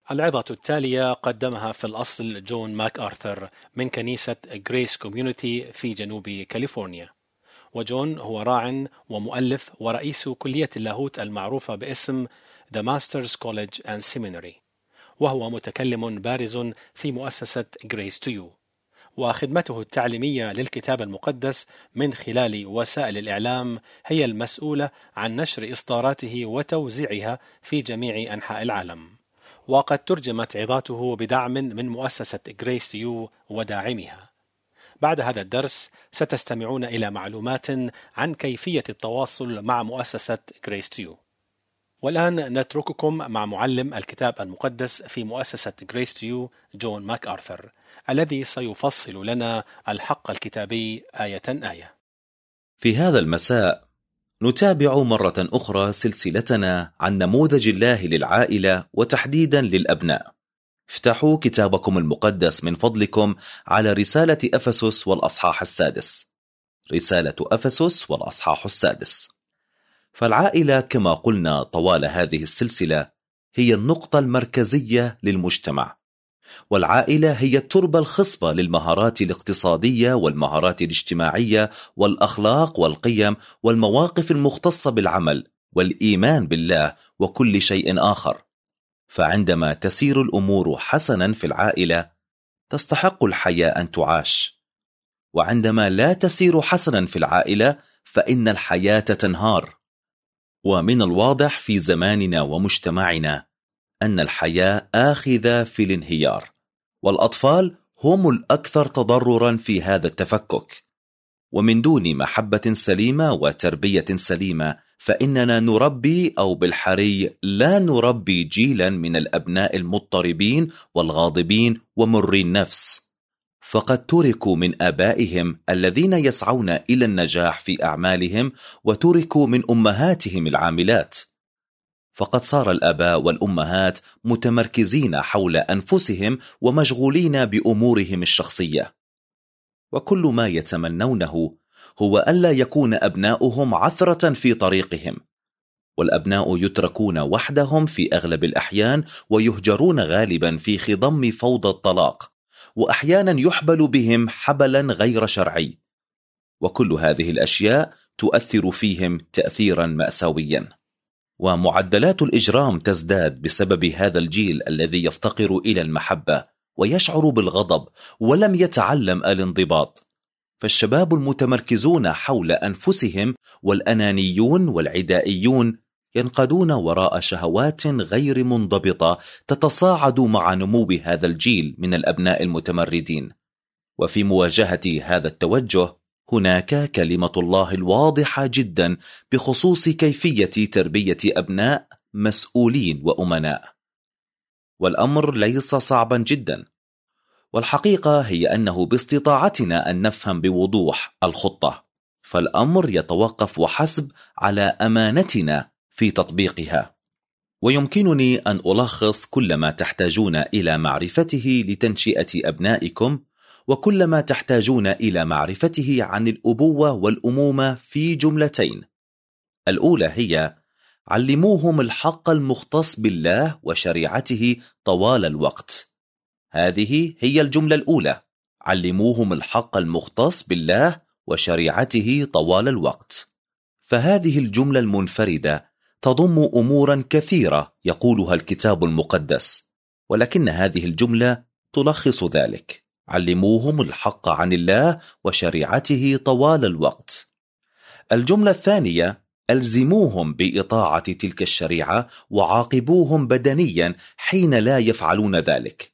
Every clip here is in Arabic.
العظة التالية قدمها في الأصل جون ماك آرثر من كنيسة غريس كوميونيتي في جنوب كاليفورنيا. وجون هو راع ومؤلف ورئيس كلية اللاهوت المعروفة باسم The Masters College and Seminary، وهو متكلم بارز في مؤسسة Grace to You، وخدمته التعليمية للكتاب المقدس من خلال وسائل الإعلام هي المسؤولة عن نشر إصداراته وتوزيعها في جميع أنحاء العالم. وقد ترجمت عظاته بدعم من مؤسسة Grace to You وداعمها. بعد هذا الدرس ستستمعون إلى معلومات عن كيفية التواصل مع مؤسسة Grace to You. والآن نترككم مع معلم الكتاب المقدس في مؤسسة Grace to You جون ماك آرثر، الذي سيفصل لنا الحق الكتابي آية آية. في هذا المساء نتابع مرة أخرى سلسلتنا عن نموذج الله للعائلة وتحديدا للأبناء. افتحوا كتابكم المقدس من فضلكم على رسالة أفسس والأصحاح 6. رسالة أفسس والأصحاح 6. فالعائلة كما قلنا طوال هذه السلسلة هي النقطة المركزية للمجتمع، والعائلة هي التربة الخصبة للمهارات الاقتصادية والمهارات الاجتماعية والأخلاق والقيم والمواقف المختصة بالعمل والإيمان بالله وكل شيء آخر. فعندما تسير الأمور حسنا في العائلة تستحق الحياة أن تعاش، وعندما لا تسير حسنا في العائلة فإن الحياة تنهار. ومن الواضح في زماننا ومجتمعنا أن الحياة آخذة في الانهيار، والأطفال هم الأكثر تضررا في هذا التفكك. ومن دون محبة سليمة وتربية سليمة فإننا نربي أو بالحري لا نربي جيلا من الأبناء المضطربين والغاضبين ومري النفس، فقد تركوا من آبائهم الذين يسعون إلى النجاح في أعمالهم، وتركوا من أمهاتهم العاملات، فقد صار الآباء والأمهات متمركزين حول أنفسهم ومشغولين بأمورهم الشخصية، وكل ما يتمنونه هو ألا يكون أبناؤهم عثرة في طريقهم. والأبناء يتركون وحدهم في أغلب الأحيان، ويهجرون غالبا في خضم فوضى الطلاق، وأحيانا يحبل بهم حبلا غير شرعي، وكل هذه الأشياء تؤثر فيهم تأثيرا مأساويا. ومعدلات الإجرام تزداد بسبب هذا الجيل الذي يفتقر إلى المحبة ويشعر بالغضب ولم يتعلم الانضباط. فالشباب المتمركزون حول أنفسهم والأنانيون والعدائيون ينقادون وراء شهوات غير منضبطة تتصاعد مع نمو هذا الجيل من الأبناء المتمردين. وفي مواجهة هذا التوجه هناك كلمة الله الواضحة جدا بخصوص كيفية تربية أبناء مسؤولين وأمناء. والأمر ليس صعبا جدا، والحقيقة هي أنه باستطاعتنا أن نفهم بوضوح الخطة، فالأمر يتوقف وحسب على أمانتنا في تطبيقها. ويمكنني أن ألخص كل ما تحتاجون إلى معرفته لتنشئة أبنائكم، وكل ما تحتاجون إلى معرفته عن الأبوة والأمومة في جملتين. الأولى هي: علموهم الحق المختص بالله وشريعته طوال الوقت. هذه هي الجملة الأولى: علموهم الحق المختص بالله وشريعته طوال الوقت. فهذه الجملة المنفردة تضم أمورا كثيرة يقولها الكتاب المقدس، ولكن هذه الجملة تلخص ذلك: علموهم الحق عن الله وشريعته طوال الوقت. الجملة الثانية: ألزموهم بإطاعة تلك الشريعة وعاقبوهم بدنيا حين لا يفعلون ذلك.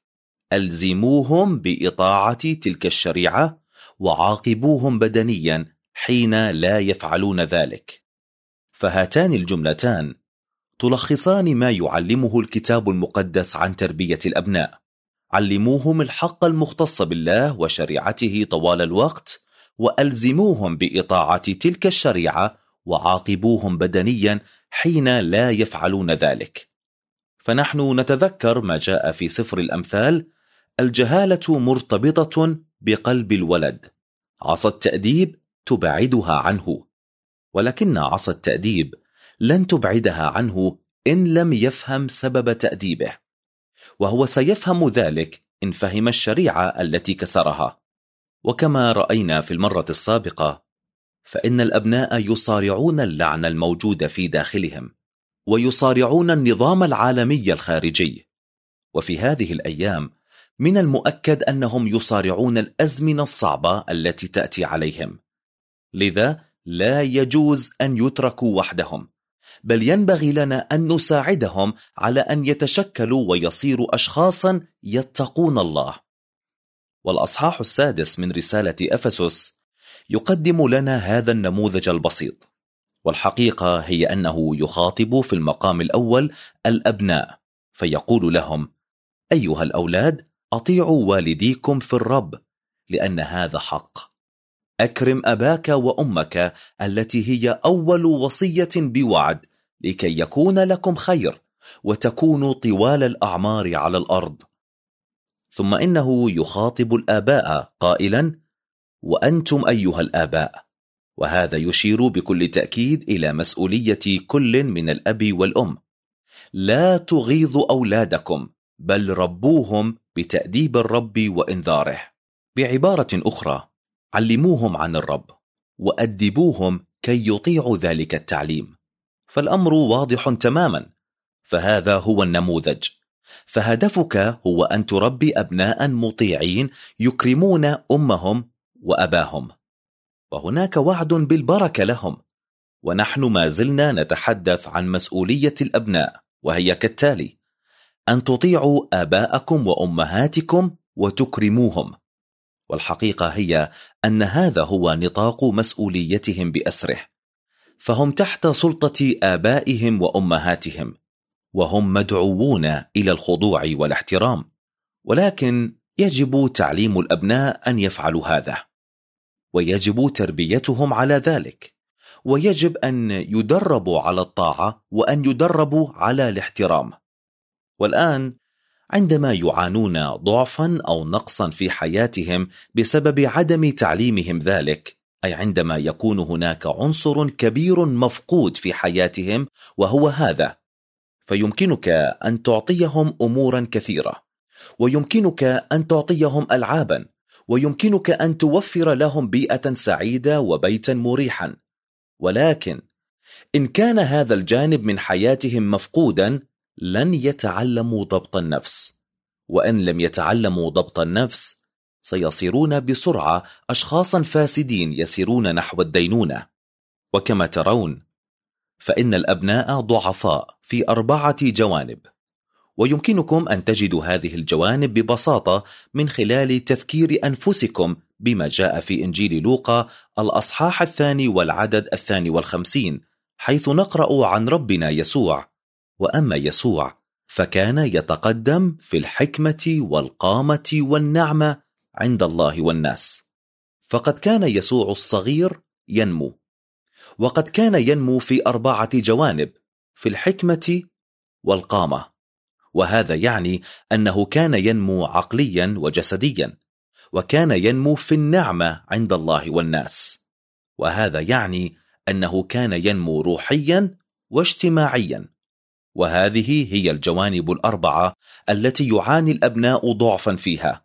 ألزموهم بإطاعة تلك الشريعة وعاقبوهم بدنيا حين لا يفعلون ذلك. فهاتان الجملتان تلخصان ما يعلمه الكتاب المقدس عن تربية الأبناء: علموهم الحق المختص بالله وشريعته طوال الوقت، وألزموهم بإطاعة تلك الشريعة وعاقبوهم بدنيا حين لا يفعلون ذلك. فنحن نتذكر ما جاء في سفر الأمثال: الجهالة مرتبطة بقلب الولد، عصا التأديب تبعدها عنه، ولكن عصا التأديب لن تبعدها عنه إن لم يفهم سبب تأديبه. وهو سيفهم ذلك إن فهم الشريعة التي كسرها. وكما رأينا في المرة السابقة، فإن الأبناء يصارعون اللعن الموجود في داخلهم، ويصارعون النظام العالمي الخارجي. وفي هذه الأيام من المؤكد أنهم يصارعون الأزمنة الصعبة التي تأتي عليهم، لذا لا يجوز أن يتركوا وحدهم، بل ينبغي لنا أن نساعدهم على أن يتشكلوا ويصيروا أشخاصا يتقون الله. والأصحاح 6 من رسالة أفسس يقدم لنا هذا النموذج البسيط، والحقيقة هي أنه يخاطب في المقام الأول الأبناء، فيقول لهم: أيها الأولاد، أطيعوا والديكم في الرب، لأن هذا حق. أكرم أباك وأمك التي هي أول وصية بوعد، لكي يكون لكم خير وتكونوا طوال الأعمار على الأرض. ثم إنه يخاطب الآباء قائلا: وأنتم أيها الآباء. وهذا يشير بكل تأكيد إلى مسؤولية كل من الأب والأم. لا تغيظوا أولادكم، بل ربوهم بتأديب الرب وإنذاره. بعبارة أخرى، علموهم عن الرب وأدبوهم كي يطيعوا ذلك التعليم. فالأمر واضح تماما، فهذا هو النموذج. فهدفك هو أن تربي أبناء مطيعين يكرمون أمهم وأباهم، وهناك وعد بالبركة لهم. ونحن ما زلنا نتحدث عن مسؤولية الأبناء، وهي كالتالي: أن تطيعوا آباءكم وأمهاتكم وتكرموهم. والحقيقة هي أن هذا هو نطاق مسؤوليتهم بأسره، فهم تحت سلطة آبائهم وأمهاتهم، وهم مدعوون إلى الخضوع والاحترام. ولكن يجب تعليم الأبناء أن يفعلوا هذا، ويجب تربيتهم على ذلك، ويجب أن يدربوا على الطاعة وأن يدربوا على الاحترام. والآن عندما يعانون ضعفا أو نقصا في حياتهم بسبب عدم تعليمهم ذلك، أي عندما يكون هناك عنصر كبير مفقود في حياتهم وهو هذا، فيمكنك أن تعطيهم أمورا كثيرة، ويمكنك أن تعطيهم ألعابا، ويمكنك أن توفر لهم بيئة سعيدة وبيتا مريحا. ولكن إن كان هذا الجانب من حياتهم مفقودا، لن يتعلموا ضبط النفس، وإن لم يتعلموا ضبط النفس سيصيرون بسرعة أشخاصا فاسدين يسيرون نحو الدينونة. وكما ترون، فإن الأبناء ضعفاء في 4 جوانب، ويمكنكم أن تجدوا هذه الجوانب ببساطة من خلال تذكير أنفسكم بما جاء في إنجيل لوقا الأصحاح 2 والعدد 52، حيث نقرأ عن ربنا يسوع: وأما يسوع فكان يتقدم في الحكمة والقامة والنعمة عند الله والناس. فقد كان يسوع الصغير ينمو، وقد كان ينمو في 4 جوانب: في الحكمة والقامة، وهذا يعني أنه كان ينمو عقليا وجسديا، وكان ينمو في النعمة عند الله والناس، وهذا يعني أنه كان ينمو روحيا واجتماعيا. وهذه هي الجوانب 4 التي يعاني الأبناء ضعفا فيها،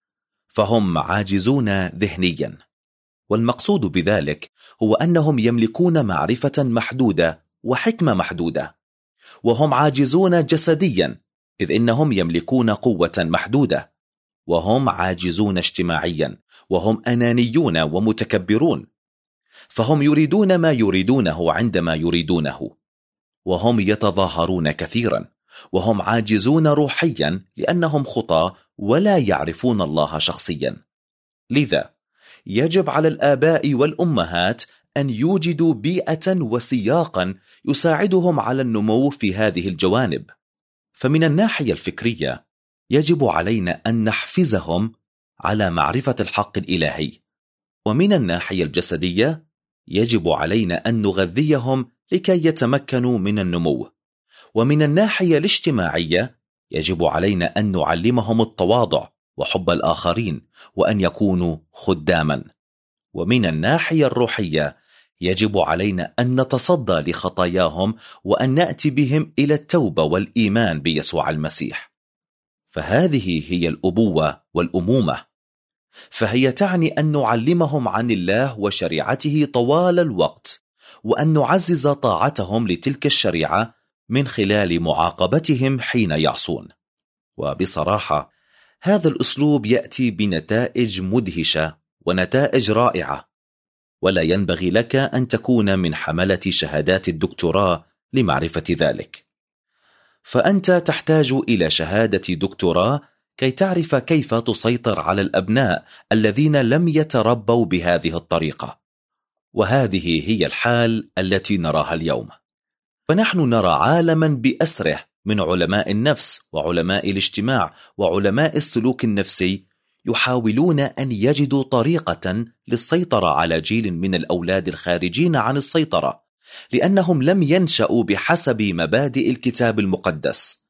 فهم عاجزون ذهنيا. والمقصود بذلك هو أنهم يملكون معرفة محدودة وحكمة محدودة، وهم عاجزون جسديا، إذ إنهم يملكون قوة محدودة، وهم عاجزون اجتماعيا، وهم أنانيون ومتكبرون، فهم يريدون ما يريدونه عندما يريدونه، وهم يتظاهرون كثيرا، وهم عاجزون روحيا لأنهم خطاة ولا يعرفون الله شخصيا. لذا يجب على الآباء والأمهات أن يوجدوا بيئة وسياقا يساعدهم على النمو في هذه الجوانب. فمن الناحية الفكرية يجب علينا أن نحفزهم على معرفة الحق الإلهي، ومن الناحية الجسدية يجب علينا أن نغذيهم لكي يتمكنوا من النمو، ومن الناحية الاجتماعية يجب علينا أن نعلمهم التواضع وحب الآخرين وأن يكونوا خداما، ومن الناحية الروحية يجب علينا أن نتصدى لخطاياهم وأن نأتي بهم إلى التوبة والإيمان بيسوع المسيح. فهذه هي الأبوة والأمومة، فهي تعني أن نعلمهم عن الله وشريعته طوال الوقت، وأن نعزز طاعتهم لتلك الشريعة من خلال معاقبتهم حين يعصون. وبصراحة هذا الأسلوب يأتي بنتائج مدهشة ونتائج رائعة، ولا ينبغي لك أن تكون من حملة شهادات الدكتوراه لمعرفة ذلك. فأنت تحتاج إلى شهادة دكتوراه كي تعرف كيف تسيطر على الأبناء الذين لم يتربوا بهذه الطريقة. وهذه هي الحال التي نراها اليوم. فنحن نرى عالما بأسره من علماء النفس وعلماء الاجتماع وعلماء السلوك النفسي يحاولون أن يجدوا طريقة للسيطرة على جيل من الأولاد الخارجين عن السيطرة، لأنهم لم ينشأوا بحسب مبادئ الكتاب المقدس.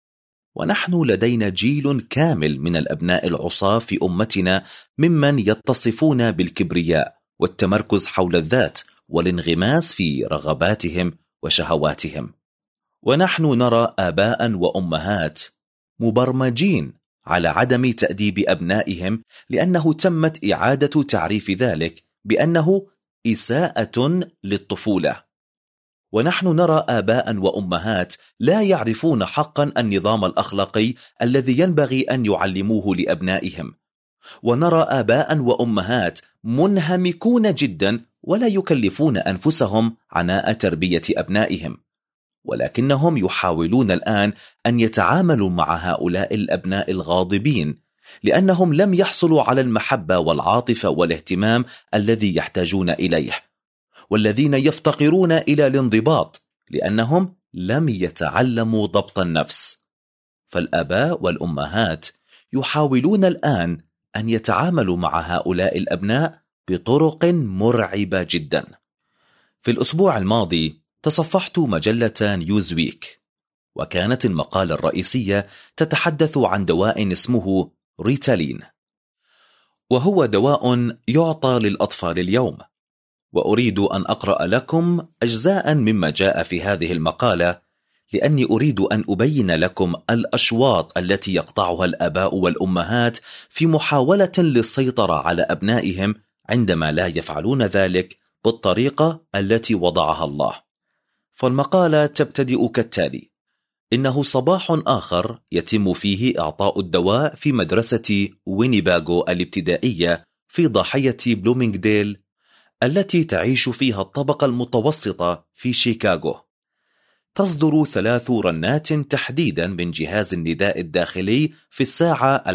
ونحن لدينا جيل كامل من الأبناء العصاة في أمتنا ممن يتصفون بالكبرياء والتمركز حول الذات والانغماس في رغباتهم وشهواتهم. ونحن نرى آباء وأمهات مبرمجين على عدم تأديب أبنائهم، لأنه تمت إعادة تعريف ذلك بأنه إساءة للطفولة. ونحن نرى آباء وأمهات لا يعرفون حقا النظام الأخلاقي الذي ينبغي أن يعلموه لأبنائهم. ونرى آباء وأمهات منهمكون جدا ولا يكلفون أنفسهم عناء تربية أبنائهم، ولكنهم يحاولون الآن أن يتعاملوا مع هؤلاء الأبناء الغاضبين، لأنهم لم يحصلوا على المحبة والعاطفة والاهتمام الذي يحتاجون إليه، والذين يفتقرون إلى الانضباط لأنهم لم يتعلموا ضبط النفس. فالآباء والأمهات يحاولون الآن أن يتعاملوا مع هؤلاء الأبناء بطرق مرعبة جدا. في الأسبوع الماضي تصفحت مجلة نيوزويك، وكانت المقالة الرئيسية تتحدث عن دواء اسمه ريتالين، وهو دواء يعطى للأطفال اليوم. وأريد أن أقرأ لكم أجزاء مما جاء في هذه المقالة، لأني أريد أن أبين لكم الأشواط التي يقطعها الآباء والأمهات في محاولة للسيطرة على أبنائهم عندما لا يفعلون ذلك بالطريقة التي وضعها الله. فالمقالة تبتدئ كالتالي: إنه صباح آخر يتم فيه إعطاء الدواء في مدرسة وينيباغو الابتدائية في ضاحية بلومينغديل التي تعيش فيها الطبقة المتوسطة في شيكاغو. تصدر 3 رنات تحديدا من جهاز النداء الداخلي في الساعة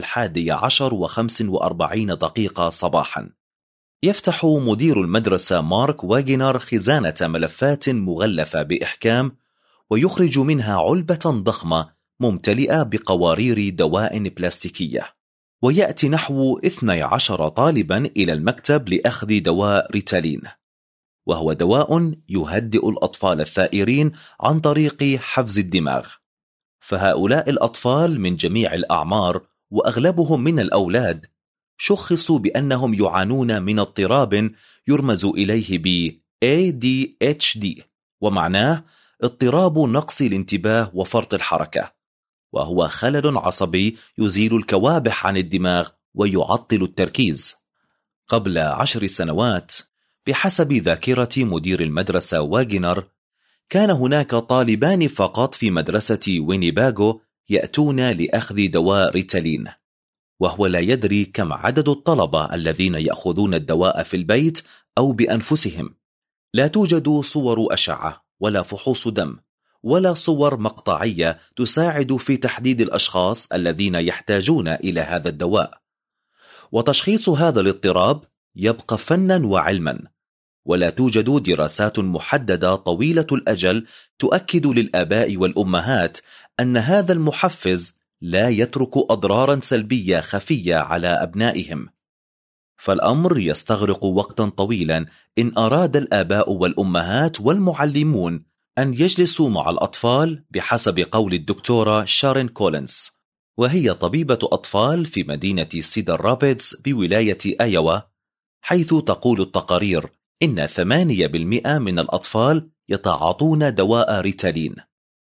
11:45 صباحا. يفتح مدير المدرسة مارك واغنر خزانة ملفات مغلفة بإحكام، ويخرج منها علبة ضخمة ممتلئة بقوارير دواء بلاستيكية. ويأتي نحو 12 طالبا إلى المكتب لأخذ دواء ريتالين، وهو دواء يهدئ الأطفال الثائرين عن طريق حفز الدماغ. فهؤلاء الأطفال من جميع الأعمار وأغلبهم من الأولاد شخصوا بأنهم يعانون من اضطراب يرمز إليه ب ADHD، ومعناه اضطراب نقص الانتباه وفرط الحركة، وهو خلل عصبي يزيل الكوابح عن الدماغ ويعطل التركيز. قبل 10 سنوات بحسب ذاكرة مدير المدرسة واغنر كان هناك طالبان فقط في مدرسة وينيباغو يأتون لأخذ دواء ريتالين، وهو لا يدري كم عدد الطلبة الذين يأخذون الدواء في البيت أو بأنفسهم. لا توجد صور أشعة ولا فحوص دم ولا صور مقطعية تساعد في تحديد الأشخاص الذين يحتاجون إلى هذا الدواء. وتشخيص هذا الاضطراب يبقى فنا وعلما، ولا توجد دراسات محددة طويلة الأجل تؤكد للآباء والأمهات أن هذا المحفز لا يترك أضرارا سلبية خفية على أبنائهم. فالأمر يستغرق وقتا طويلا إن أراد الآباء والأمهات والمعلمون أن يجلسوا مع الأطفال، بحسب قول الدكتورة شارين كولينز، وهي طبيبة أطفال في مدينة سيدر رابيدز بولاية أيوا، حيث تقول التقارير إن 8% من الأطفال يتعاطون دواء ريتالين.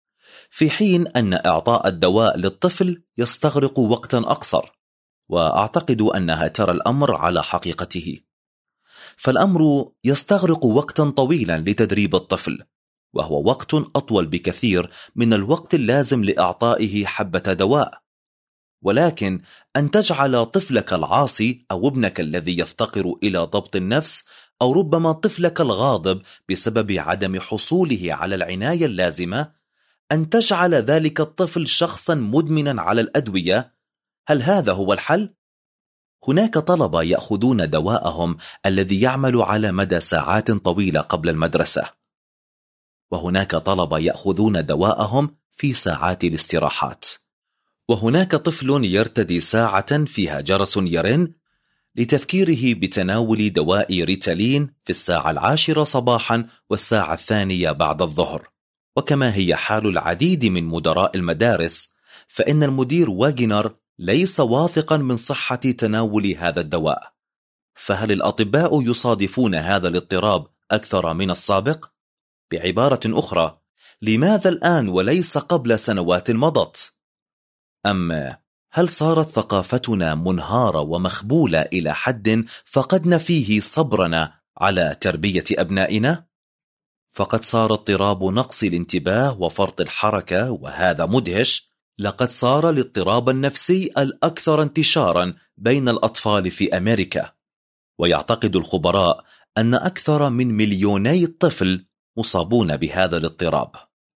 في حين أن إعطاء الدواء للطفل يستغرق وقتا أقصر، وأعتقد أنها ترى الأمر على حقيقته. فالأمر يستغرق وقتا طويلا لتدريب الطفل، وهو وقت أطول بكثير من الوقت اللازم لإعطائه حبة دواء. ولكن أن تجعل طفلك العاصي أو ابنك الذي يفتقر إلى ضبط النفس، أو ربما طفلك الغاضب بسبب عدم حصوله على العناية اللازمة، أن تجعل ذلك الطفل شخصا مدمنا على الأدوية، هل هذا هو الحل؟ هناك طلبة يأخذون دواءهم الذي يعمل على مدى ساعات طويلة قبل المدرسة، وهناك طلبة يأخذون دواءهم في ساعات الاستراحات، وهناك طفل يرتدي ساعة فيها جرس يرن لتذكيره بتناول دواء ريتالين في الساعة 10 صباحا والساعة 2 بعد الظهر. وكما هي حال العديد من مدراء المدارس، فإن المدير واغنر ليس واثقا من صحة تناول هذا الدواء. فهل الأطباء يصادفون هذا الاضطراب أكثر من السابق؟ بعبارة أخرى، لماذا الآن وليس قبل سنوات مضت؟ أم هل صارت ثقافتنا منهارة ومخبولة إلى حد فقدنا فيه صبرنا على تربية أبنائنا؟ فقد صار اضطراب نقص الانتباه وفرط الحركة، وهذا مدهش، لقد صار الاضطراب النفسي الأكثر انتشارا بين الأطفال في أمريكا. ويعتقد الخبراء أن أكثر من 2,000,000 طفل مصابون بهذا الاضطراب.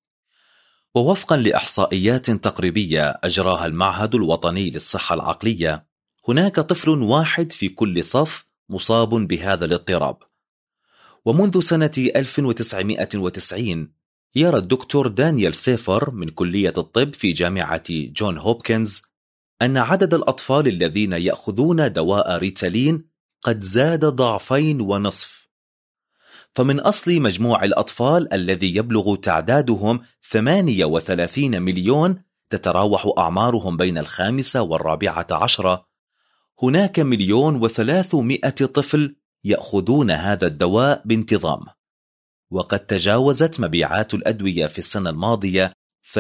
ووفقا لإحصائيات تقريبية أجراها المعهد الوطني للصحة العقلية، هناك طفل واحد في كل صف مصاب بهذا الاضطراب. ومنذ سنة 1990 يرى الدكتور دانيال سيفر من كلية الطب في جامعة جون هوبكنز أن عدد الأطفال الذين يأخذون دواء ريتالين قد زاد 2.5. فمن أصل مجموع الأطفال الذي يبلغ تعدادهم 38 مليون، تتراوح أعمارهم بين 5 و14، هناك 1,300,000 طفل يأخذون هذا الدواء بانتظام. وقد تجاوزت مبيعات الأدوية في السنة الماضية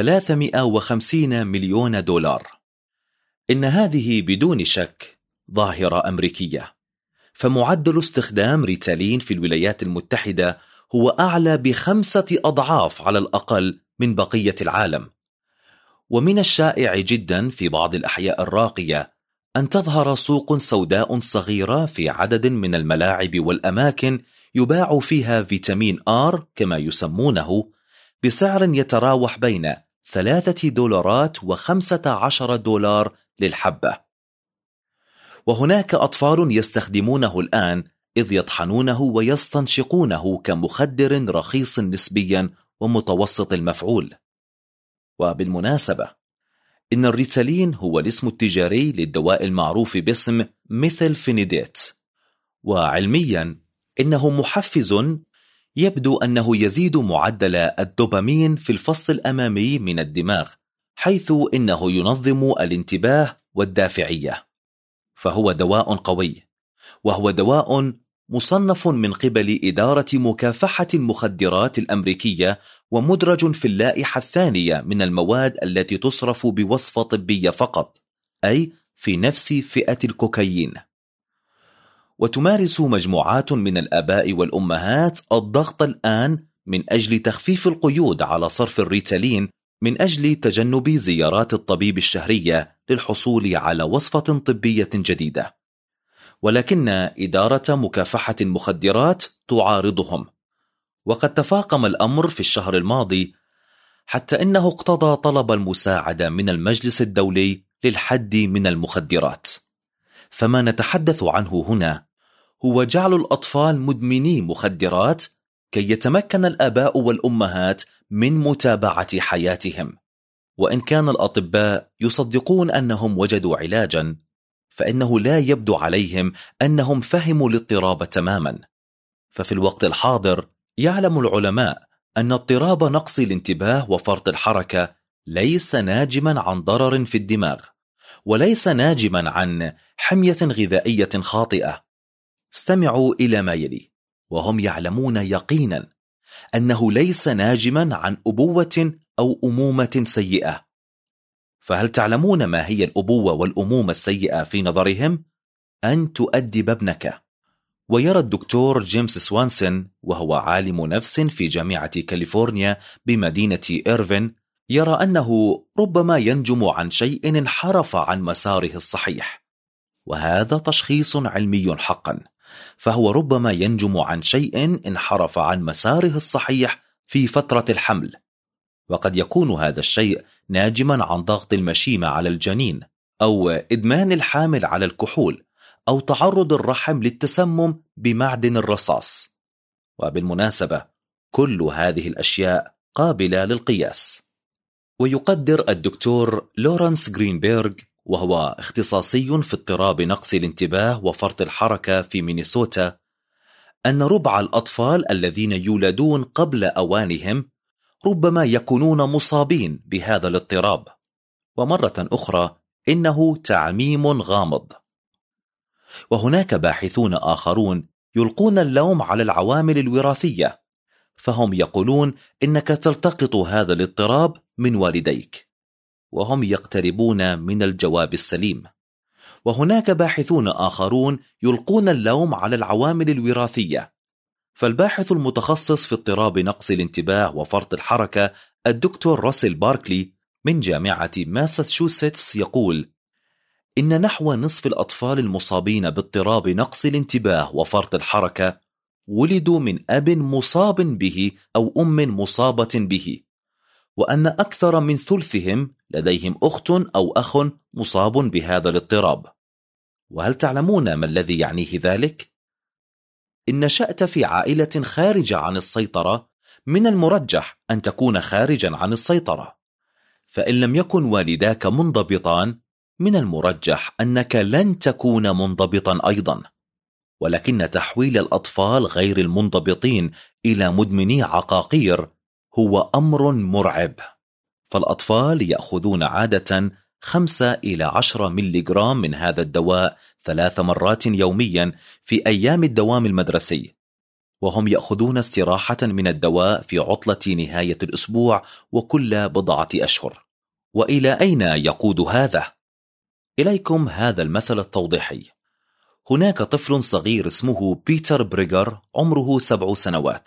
350 مليون دولار. إن هذه بدون شك ظاهرة أمريكية، فمعدل استخدام ريتالين في الولايات المتحدة هو أعلى ب5 أضعاف على الأقل من بقية العالم. ومن الشائع جدا في بعض الأحياء الراقية أن تظهر سوق سوداء صغيرة في عدد من الملاعب والأماكن يباع فيها فيتامين آر كما يسمونه بسعر يتراوح بين $3 و$15 للحبة. وهناك أطفال يستخدمونه الآن إذ يطحنونه ويستنشقونه كمخدر رخيص نسبيا ومتوسط المفعول. وبالمناسبة، إن الريتالين هو الاسم التجاري للدواء المعروف باسم ميثيلفينيدات، وعلميا إنه محفز يبدو أنه يزيد معدل الدوبامين في الفص الأمامي من الدماغ، حيث إنه ينظم الانتباه والدافعية. فهو دواء قوي، وهو دواء مصنف من قبل إدارة مكافحة المخدرات الأمريكية، ومدرج في اللائحة الثانية من المواد التي تصرف بوصفة طبية فقط، أي في نفس فئة الكوكايين. وتمارس مجموعات من الآباء والأمهات الضغط الآن من أجل تخفيف القيود على صرف الريتالين، من أجل تجنب زيارات الطبيب الشهرية للحصول على وصفة طبية جديدة. ولكن إدارة مكافحة المخدرات تعارضهم، وقد تفاقم الأمر في الشهر الماضي حتى إنه اقتضى طلب المساعدة من المجلس الدولي للحد من المخدرات. فما نتحدث عنه هنا هو جعل الأطفال مدمني مخدرات كي يتمكن الآباء والأمهات من متابعة حياتهم. وإن كان الأطباء يصدقون أنهم وجدوا علاجا، فإنه لا يبدو عليهم أنهم فهموا الاضطراب تماما. ففي الوقت الحاضر يعلم العلماء أن اضطراب نقص الانتباه وفرط الحركة ليس ناجما عن ضرر في الدماغ، وليس ناجما عن حمية غذائية خاطئة. استمعوا إلى ما يلي، وهم يعلمون يقينا أنه ليس ناجما عن أبوة أو أمومة سيئة. فهل تعلمون ما هي الأبوة والأمومة السيئة في نظرهم؟ أن تؤدب ابنك. ويرى الدكتور جيمس سوانسون، وهو عالم نفس في جامعة كاليفورنيا بمدينة إيرفين، يرى أنه ربما ينجم عن شيء انحرف عن مساره الصحيح. وهذا تشخيص علمي حقا، فهو ربما ينجم عن شيء انحرف عن مساره الصحيح في فترة الحمل، وقد يكون هذا الشيء ناجما عن ضغط المشيمة على الجنين، أو إدمان الحامل على الكحول، أو تعرض الرحم للتسمم بمعدن الرصاص. وبالمناسبة كل هذه الأشياء قابلة للقياس. ويقدر الدكتور لورانس جرينبيرغ، وهو اختصاصي في اضطراب نقص الانتباه وفرط الحركة في مينيسوتا، أن ربع الأطفال الذين يولدون قبل أوانهم ربما يكونون مصابين بهذا الاضطراب. ومرة أخرى إنه تعميم غامض. وهناك باحثون آخرون يلقون اللوم على العوامل الوراثية، فهم يقولون إنك تلتقط هذا الاضطراب من والديك، وهم يقتربون من الجواب السليم. وهناك باحثون آخرون يلقون اللوم على العوامل الوراثية، فالباحث المتخصص في اضطراب نقص الانتباه وفرط الحركة الدكتور راسل باركلي من جامعة ماساتشوستس يقول إن نحو نصف الأطفال المصابين باضطراب نقص الانتباه وفرط الحركة ولدوا من أب مصاب به أو أم مصابة به، وأن أكثر من ثلثهم لديهم أخت أو أخ مصاب بهذا الاضطراب. وهل تعلمون ما الذي يعنيه ذلك؟ إن نشأت في عائلة خارجة عن السيطرة، من المرجح أن تكون خارجا عن السيطرة. فإن لم يكن والداك منضبطان، من المرجح أنك لن تكون منضبطا أيضا. ولكن تحويل الأطفال غير المنضبطين إلى مدمني عقاقير هو أمر مرعب. فالأطفال يأخذون عادة 5 إلى 10 ملغرام من هذا الدواء 3 مرات يوميا في أيام الدوام المدرسي، وهم يأخذون استراحة من الدواء في عطلة نهاية الأسبوع وكل بضعة أشهر. وإلى أين يقود هذا؟ إليكم هذا المثل التوضيحي. هناك طفل صغير اسمه بيتر بريغر، عمره 7 سنوات،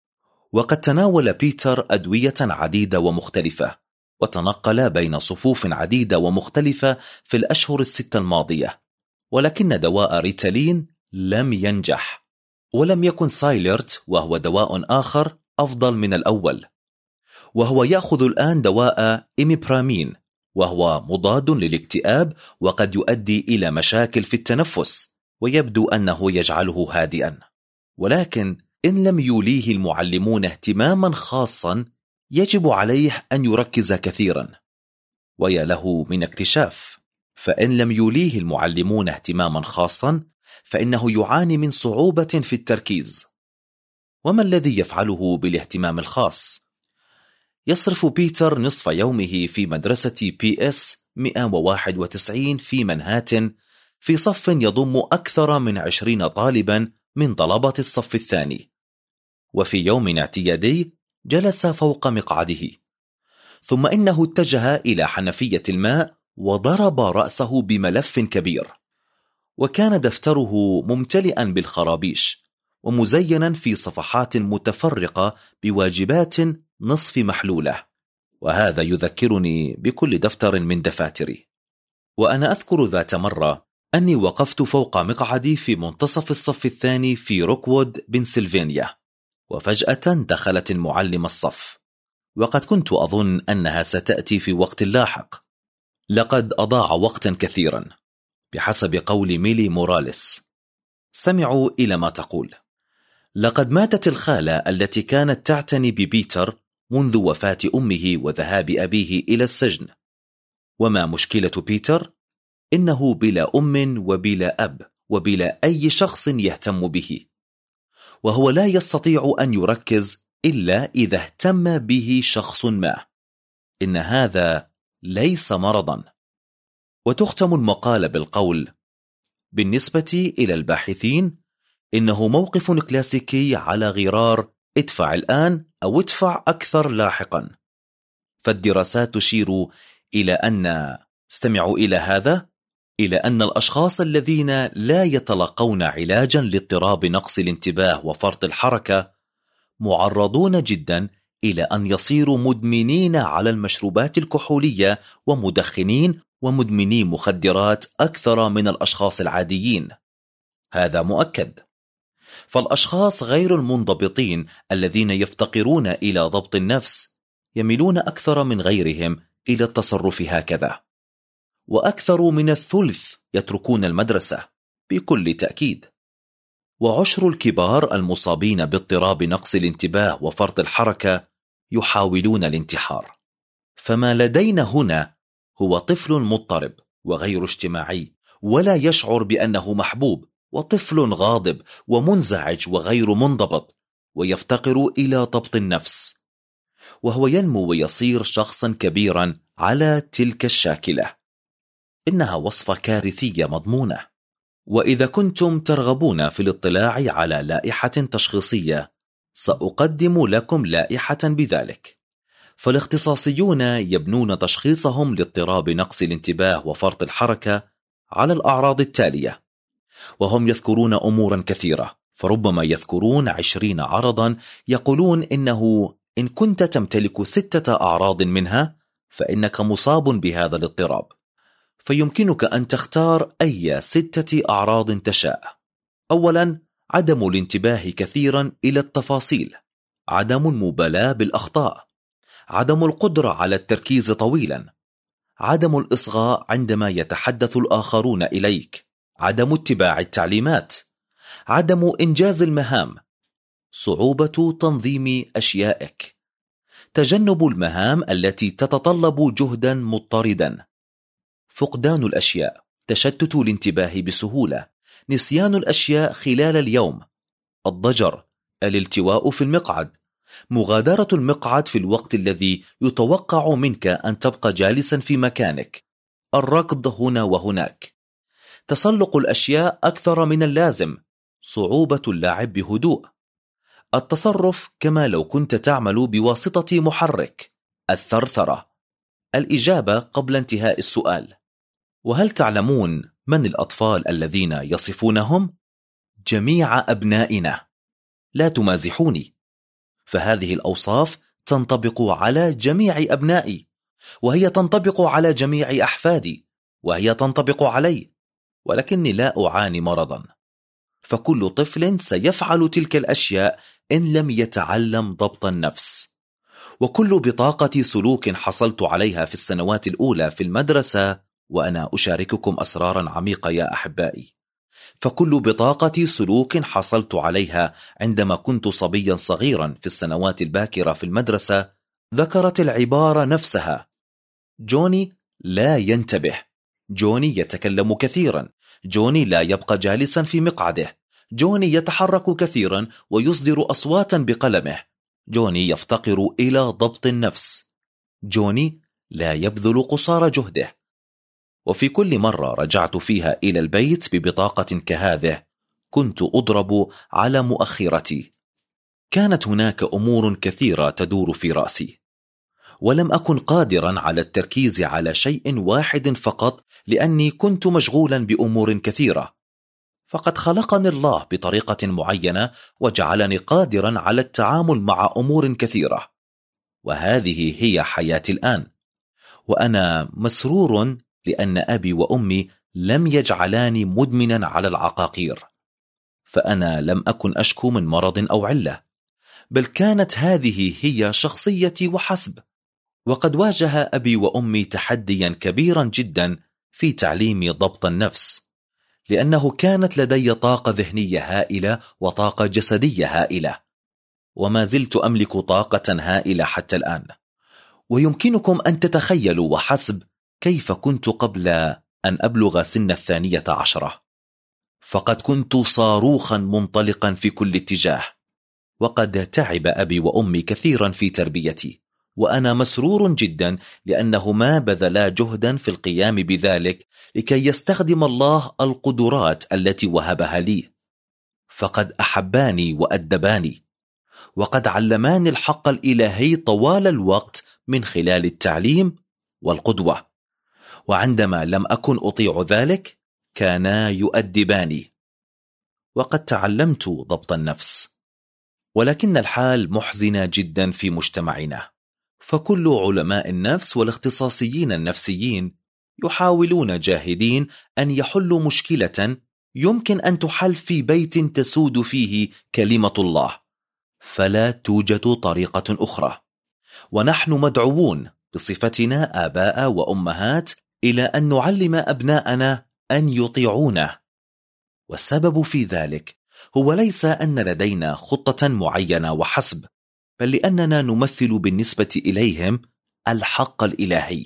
وقد تناول بيتر أدوية عديدة ومختلفة، وتنقل بين صفوف عديدة ومختلفة في الأشهر 6 الماضية، ولكن دواء ريتالين لم ينجح، ولم يكن سايلرت وهو دواء آخر أفضل من الأول. وهو يأخذ الآن دواء إميبرامين، وهو مضاد للاكتئاب وقد يؤدي إلى مشاكل في التنفس، ويبدو أنه يجعله هادئا. ولكن إن لم يوليه المعلمون اهتماما خاصا، يجب عليه أن يركز كثيرا. ويا له من اكتشاف، فإن لم يوليه المعلمون اهتماما خاصا فإنه يعاني من صعوبة في التركيز. وما الذي يفعله بالاهتمام الخاص؟ يصرف بيتر نصف يومه في مدرسة PS 191 في منهاتن في صف يضم أكثر من 20 طالبا من طلبة الصف الثاني. وفي يوم اعتيادي جلس فوق مقعده، ثم إنه اتجه إلى حنفية الماء وضرب رأسه بملف كبير، وكان دفتره ممتلئا بالخرابيش ومزينا في صفحات متفرقة بواجبات نصف محلولة، وهذا يذكرني بكل دفتر من دفاتري. وأنا أذكر ذات مرة أني وقفت فوق مقعدي في منتصف الصف الثاني في روكوود بنسلفانيا، وفجأة دخلت المعلمة الصف، وقد كنت أظن أنها ستأتي في وقت لاحق. لقد أضاع وقتا كثيرا بحسب قول ميلي موراليس. استمعوا إلى ما تقول: لقد ماتت الخالة التي كانت تعتني ببيتر منذ وفاة أمه وذهاب أبيه إلى السجن. وما مشكلة بيتر؟ إنه بلا أم وبلا أب وبلا أي شخص يهتم به، وهو لا يستطيع أن يركز إلا إذا اهتم به شخص ما. إن هذا ليس مرضا. وتختم المقالة بالقول: بالنسبة إلى الباحثين إنه موقف كلاسيكي على غرار ادفع الآن أو ادفع أكثر لاحقا. فالدراسات تشير إلى أن استمعوا إلى هذا إلى أن الأشخاص الذين لا يتلقون علاجا لاضطراب نقص الانتباه وفرط الحركة معرضون جدا إلى أن يصيروا مدمنين على المشروبات الكحولية ومدخنين ومدمني مخدرات أكثر من الأشخاص العاديين. هذا مؤكد. فالأشخاص غير المنضبطين الذين يفتقرون إلى ضبط النفس يميلون أكثر من غيرهم إلى التصرف هكذا، وأكثر من الثلث يتركون المدرسة بكل تأكيد. وعشر الكبار المصابين باضطراب نقص الانتباه وفرط الحركة يحاولون الانتحار. فما لدينا هنا هو طفل مضطرب وغير اجتماعي ولا يشعر بأنه محبوب، وطفل غاضب ومنزعج وغير منضبط ويفتقر إلى ضبط النفس، وهو ينمو ويصير شخصا كبيرا على تلك الشاكلة. إنها وصفة كارثية مضمونة. وإذا كنتم ترغبون في الاطلاع على لائحة تشخيصية سأقدم لكم لائحة بذلك. فالاختصاصيون يبنون تشخيصهم لاضطراب نقص الانتباه وفرط الحركة على الأعراض التالية، وهم يذكرون أمورا كثيرة، فربما يذكرون 20 عرضا يقولون إنه إن كنت تمتلك 6 أعراض منها فإنك مصاب بهذا الاضطراب، فيمكنك أن تختار أي 6 أعراض تشاء. أولا، عدم الانتباه كثيرا إلى التفاصيل، عدم المبالاة بالأخطاء، عدم القدرة على التركيز طويلا، عدم الإصغاء عندما يتحدث الآخرون إليك، عدم اتباع التعليمات، عدم إنجاز المهام، صعوبة تنظيم أشيائك، تجنب المهام التي تتطلب جهدا مضطردا، فقدان الأشياء، تشتت الانتباه بسهولة، نسيان الأشياء خلال اليوم، الضجر، الالتواء في المقعد، مغادرة المقعد في الوقت الذي يتوقع منك أن تبقى جالسا في مكانك، الركض هنا وهناك، تسلق الأشياء أكثر من اللازم، صعوبة اللعب بهدوء، التصرف كما لو كنت تعمل بواسطة محرك، الثرثرة، الإجابة قبل انتهاء السؤال. وهل تعلمون من الأطفال الذين يصفونهم؟ جميع أبنائنا. لا تمازحوني، فهذه الأوصاف تنطبق على جميع أبنائي، وهي تنطبق على جميع أحفادي، وهي تنطبق علي، ولكني لا أعاني مرضا. فكل طفل سيفعل تلك الأشياء إن لم يتعلم ضبط النفس. وكل بطاقة سلوك حصلت عليها في السنوات الأولى في المدرسة، وأنا أشارككم أسرارا عميقة يا أحبائي، فكل بطاقة سلوك حصلت عليها عندما كنت صبيا صغيرا في السنوات الباكرة في المدرسة ذكرت العبارة نفسها: جوني لا ينتبه، جوني يتكلم كثيرا، جوني لا يبقى جالسا في مقعده، جوني يتحرك كثيرا ويصدر أصواتا بقلمه، جوني يفتقر إلى ضبط النفس، جوني لا يبذل قصارى جهده. وفي كل مرة رجعت فيها إلى البيت ببطاقة كهذه كنت أضرب على مؤخرتي. كانت هناك أمور كثيرة تدور في رأسي، ولم أكن قادرا على التركيز على شيء واحد فقط لأني كنت مشغولا بأمور كثيرة. فقد خلقني الله بطريقة معينة وجعلني قادرا على التعامل مع أمور كثيرة، وهذه هي حياتي الآن. وأنا مسرور لأن أبي وأمي لم يجعلاني مدمنا على العقاقير، فأنا لم أكن أشكو من مرض أو علة، بل كانت هذه هي شخصيتي وحسب. وقد واجه أبي وأمي تحديا كبيرا جدا في تعليم ضبط النفس، لأنه كانت لدي طاقة ذهنية هائلة وطاقة جسدية هائلة، وما زلت أملك طاقة هائلة حتى الآن. ويمكنكم أن تتخيلوا وحسب كيف كنت قبل أن أبلغ سن 12، فقد كنت صاروخا منطلقا في كل اتجاه. وقد تعب أبي وأمي كثيرا في تربيتي، وأنا مسرور جدا لأنه ما بذلا جهدا في القيام بذلك لكي يستخدم الله القدرات التي وهبها لي. فقد أحباني وأدباني، وقد علماني الحق الإلهي طوال الوقت من خلال التعليم والقدوة، وعندما لم أكن أطيع ذلك كانا يؤدباني. وقد تعلمت ضبط النفس، ولكن الحال محزنة جدا في مجتمعنا، فكل علماء النفس والاختصاصيين النفسيين يحاولون جاهدين أن يحلوا مشكلة يمكن أن تحل في بيت تسود فيه كلمة الله، فلا توجد طريقة أخرى. ونحن مدعوون بصفتنا آباء وأمهات إلى أن نعلم أبناءنا أن يطيعونه، والسبب في ذلك هو ليس أن لدينا خطة معينة وحسب، بل لأننا نمثل بالنسبة إليهم الحق الإلهي،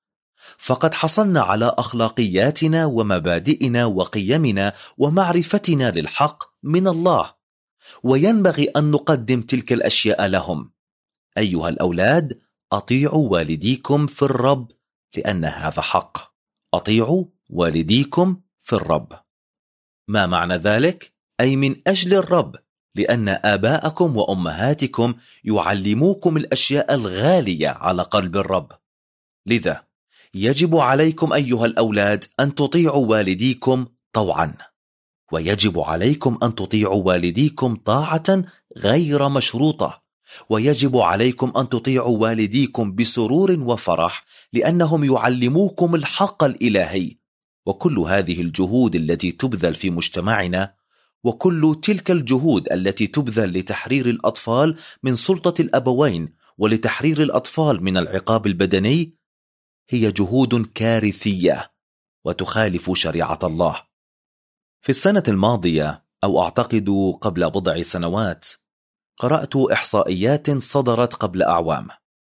فقد حصلنا على أخلاقياتنا ومبادئنا وقيمنا ومعرفتنا للحق من الله، وينبغي أن نقدم تلك الأشياء لهم. أيها الأولاد، أطيعوا والديكم في الرب لأن هذا حق. أطيعوا والديكم في الرب. ما معنى ذلك؟ أي من أجل الرب، لأن آباءكم وأمهاتكم يعلموكم الأشياء الغالية على قلب الرب. لذا يجب عليكم أيها الأولاد أن تطيعوا والديكم طوعا، ويجب عليكم أن تطيعوا والديكم طاعة غير مشروطة، ويجب عليكم أن تطيعوا والديكم بسرور وفرح، لأنهم يعلموكم الحق الإلهي. وكل هذه الجهود التي تبذل في مجتمعنا، وكل تلك الجهود التي تبذل لتحرير الأطفال من سلطة الأبوين ولتحرير الأطفال من العقاب البدني، هي جهود كارثية وتخالف شريعة الله. في السنة الماضية، أو أعتقد قبل بضع سنوات، قرأت إحصائيات صدرت قبل أعوام،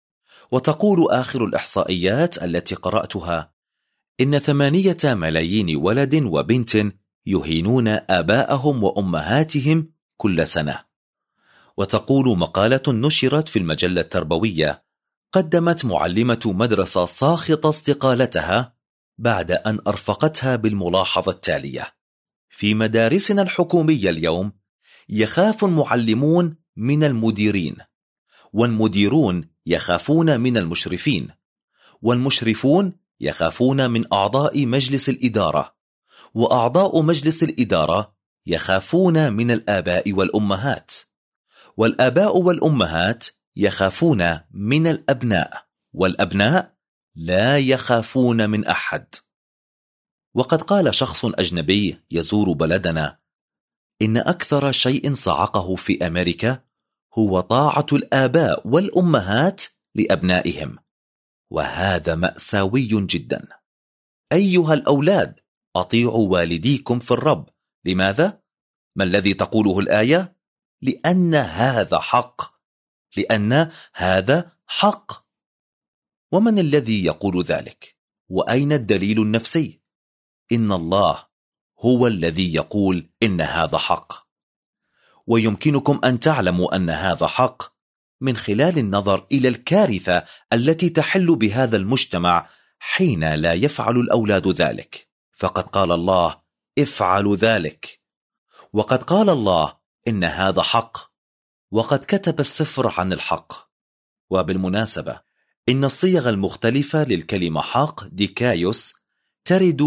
وتقول آخر الإحصائيات التي قرأتها إن 8 ملايين ولد وبنت يهينون آباءهم وأمهاتهم كل سنة. وتقول مقالة نشرت في المجلة التربوية قدمت معلمة مدرسة ساخطة استقالتها بعد أن أرفقتها بالملاحظة التالية: في مدارسنا الحكومية اليوم يخاف المعلمون من المديرين، والمديرون يخافون من المشرفين، والمشرفون يخافون من أعضاء مجلس الإدارة، وأعضاء مجلس الإدارة يخافون من الآباء والأمهات، والآباء والأمهات يخافون من الأبناء، والأبناء لا يخافون من أحد. وقد قال شخص أجنبي يزور بلدنا إن أكثر شيء صعقه في أمريكا هو طاعة الآباء والأمهات لأبنائهم، وهذا مأساوي جدا. أيها الأولاد، أطيعوا والديكم في الرب. لماذا؟ ما الذي تقوله الآية؟ لأن هذا حق، لأن هذا حق. ومن الذي يقول ذلك؟ وأين الدليل النفسي؟ إن الله هو الذي يقول إن هذا حق. ويمكنكم أن تعلموا أن هذا حق من خلال النظر إلى الكارثة التي تحل بهذا المجتمع حين لا يفعل الأولاد ذلك. فقد قال الله: افعلوا ذلك. وقد قال الله إن هذا حق، وقد كتب السفر عن الحق. وبالمناسبة، إن الصيغ المختلفة للكلمة حق ديكايوس ترد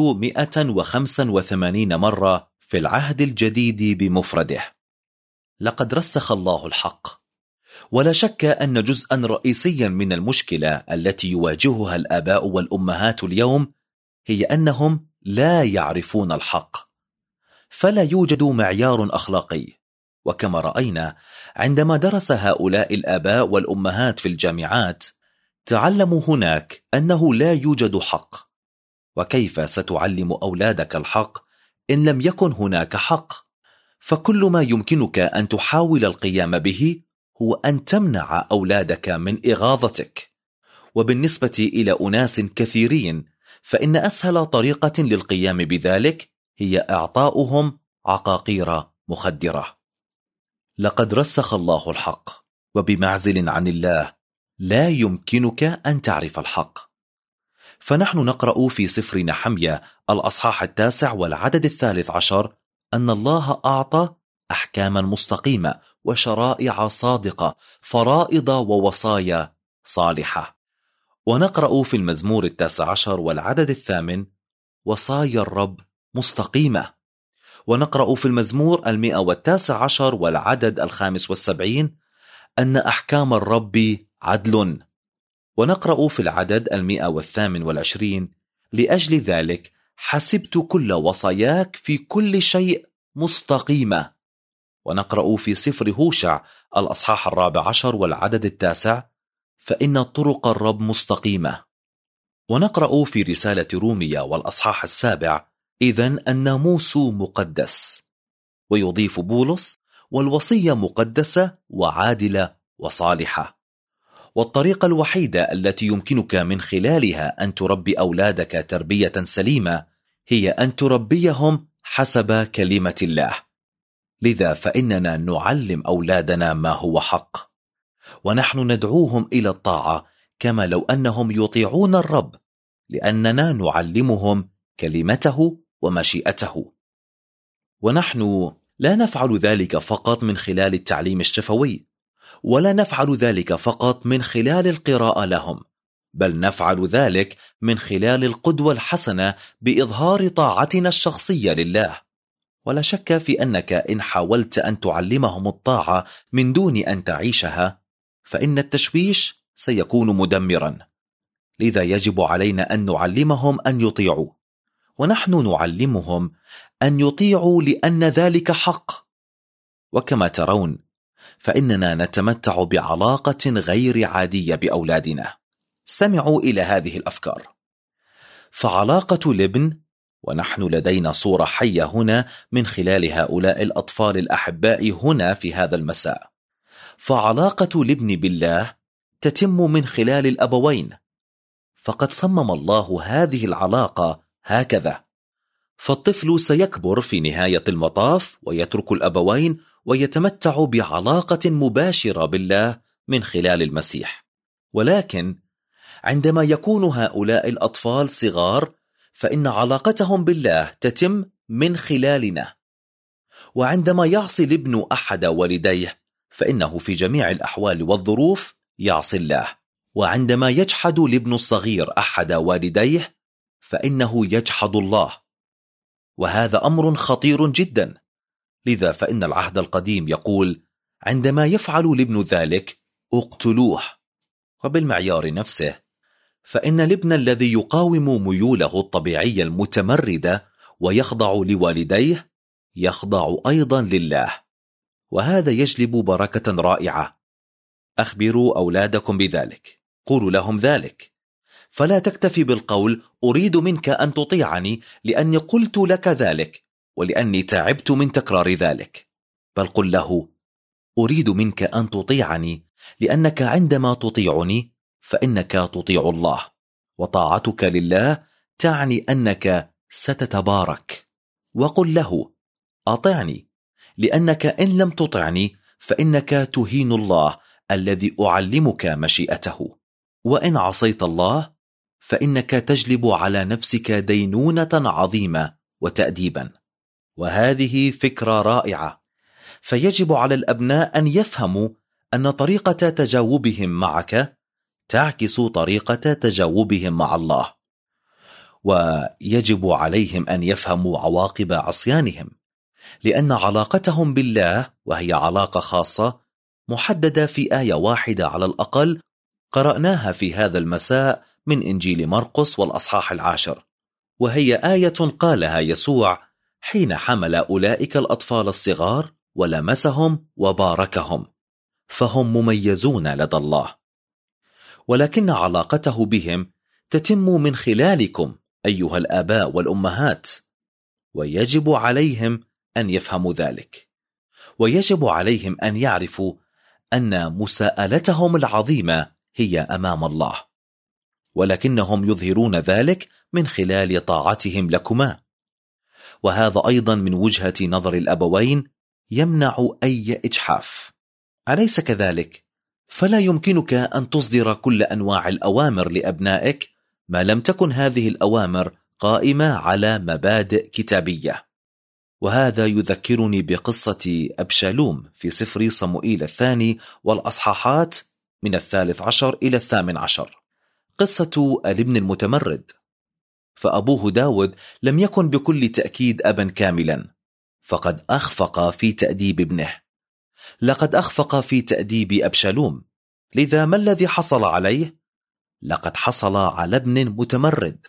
185 مرة في العهد الجديد بمفرده. لقد رسخ الله الحق، ولا شك أن جزءا رئيسيا من المشكلة التي يواجهها الآباء والأمهات اليوم هي أنهم لا يعرفون الحق، فلا يوجد معيار أخلاقي. وكما رأينا عندما درس هؤلاء الآباء والأمهات في الجامعات، تعلموا هناك أنه لا يوجد حق. وكيف ستعلم أولادك الحق إن لم يكن هناك حق؟ فكل ما يمكنك أن تحاول القيام به هو أن تمنع أولادك من إغاظتك. وبالنسبة إلى أناس كثيرين، فإن أسهل طريقة للقيام بذلك هي إعطاؤهم عقاقير مخدرة. لقد رسخ الله الحق، وبمعزل عن الله لا يمكنك أن تعرف الحق. فنحن نقرأ في سفر نحميا الأصحاح 9 والعدد 13 أن الله أعطى أحكاما مستقيمة وشرائع صادقة، فرائض ووصايا صالحة. ونقرأ في المزمور 19 والعدد 8: وصايا الرب مستقيمة. ونقرأ في المزمور 119 والعدد 75: أن أحكام الرب عدل. ونقرأ في العدد 128: لأجل ذلك حسبت كل وصاياك في كل شيء مستقيمة. ونقرأ في سفر هوشع الأصحاح 14 والعدد 9: فإن طرق الرب مستقيمة. ونقرأ في رسالة رومية والأصحاح 7: إذن الناموس مقدس. ويضيف بولس: والوصية مقدسة وعادلة وصالحة. والطريقة الوحيدة التي يمكنك من خلالها أن تربي أولادك تربية سليمة هي أن تربيهم حسب كلمة الله. لذا فإننا نعلم أولادنا ما هو حق، ونحن ندعوهم إلى الطاعة كما لو أنهم يطيعون الرب، لأننا نعلمهم كلمته ومشيئته. ونحن لا نفعل ذلك فقط من خلال التعليم الشفوي، ولا نفعل ذلك فقط من خلال القراءة لهم، بل نفعل ذلك من خلال القدوة الحسنة بإظهار طاعتنا الشخصية لله. ولا شك في أنك إن حاولت أن تعلمهم الطاعة من دون أن تعيشها فإن التشويش سيكون مدمرا. لذا يجب علينا أن نعلمهم أن يطيعوا، ونحن نعلمهم أن يطيعوا لأن ذلك حق. وكما ترون فإننا نتمتع بعلاقة غير عادية بأولادنا. استمعوا إلى هذه الأفكار. فعلاقة الابن، ونحن لدينا صورة حية هنا من خلال هؤلاء الأطفال الأحباء هنا في هذا المساء. فعلاقة الابن بالله تتم من خلال الأبوين، فقد صمم الله هذه العلاقة هكذا. فالطفل سيكبر في نهاية المطاف ويترك الأبوين ويتمتع بعلاقة مباشرة بالله من خلال المسيح. ولكن عندما يكون هؤلاء الأطفال صغار فإن علاقتهم بالله تتم من خلالنا. وعندما يعصي الابن أحد والديه فإنه في جميع الأحوال والظروف يعصي الله. وعندما يجحد الابن الصغير أحد والديه فإنه يجحد الله، وهذا أمر خطير جدا. لذا فإن العهد القديم يقول: عندما يفعل الابن ذلك اقتلوه. وبالمعيار نفسه فإن الابن الذي يقاوم ميوله الطبيعية المتمردة ويخضع لوالديه يخضع أيضا لله، وهذا يجلب بركة رائعة. أخبروا أولادكم بذلك، قولوا لهم ذلك، فلا تكتفي بالقول أريد منك أن تطيعني لأني قلت لك ذلك ولأني تعبت من تكرار ذلك، بل قل له أريد منك أن تطيعني لأنك عندما تطيعني فإنك تطيع الله، وطاعتك لله تعني أنك ستتبارك. وقل له أطعني لأنك إن لم تطعني فإنك تهين الله الذي أعلمك مشيئته، وإن عصيت الله فإنك تجلب على نفسك دينونة عظيمة وتأديبا. وهذه فكرة رائعة. فيجب على الأبناء أن يفهموا أن طريقة تجاوبهم معك تعكس طريقة تجاوبهم مع الله، ويجب عليهم أن يفهموا عواقب عصيانهم، لأن علاقتهم بالله وهي علاقة خاصة محددة في آية واحدة على الأقل قرأناها في هذا المساء من إنجيل مرقس والأصحاح 10، وهي آية قالها يسوع حين حمل أولئك الأطفال الصغار ولمسهم وباركهم، فهم مميزون لدى الله. ولكن علاقته بهم تتم من خلالكم أيها الآباء والأمهات، ويجب عليهم أن يفهموا ذلك، ويجب عليهم أن يعرفوا أن مساءلتهم العظيمة هي أمام الله، ولكنهم يظهرون ذلك من خلال طاعتهم لكما. وهذا أيضا من وجهة نظر الأبوين يمنع أي إجحاف، أليس كذلك؟ فلا يمكنك أن تصدر كل أنواع الأوامر لأبنائك ما لم تكن هذه الأوامر قائمة على مبادئ كتابية. وهذا يذكرني بقصة أبشالوم في سفر صموئيل الثاني والأصحاحات من 13 إلى 18. قصة الابن المتمرد. فأبوه داود لم يكن بكل تأكيد أبا كاملا، فقد أخفق في تأديب ابنه. لقد أخفق في تأديب أبشالوم، لذا ما الذي حصل عليه؟ لقد حصل على ابن متمرد.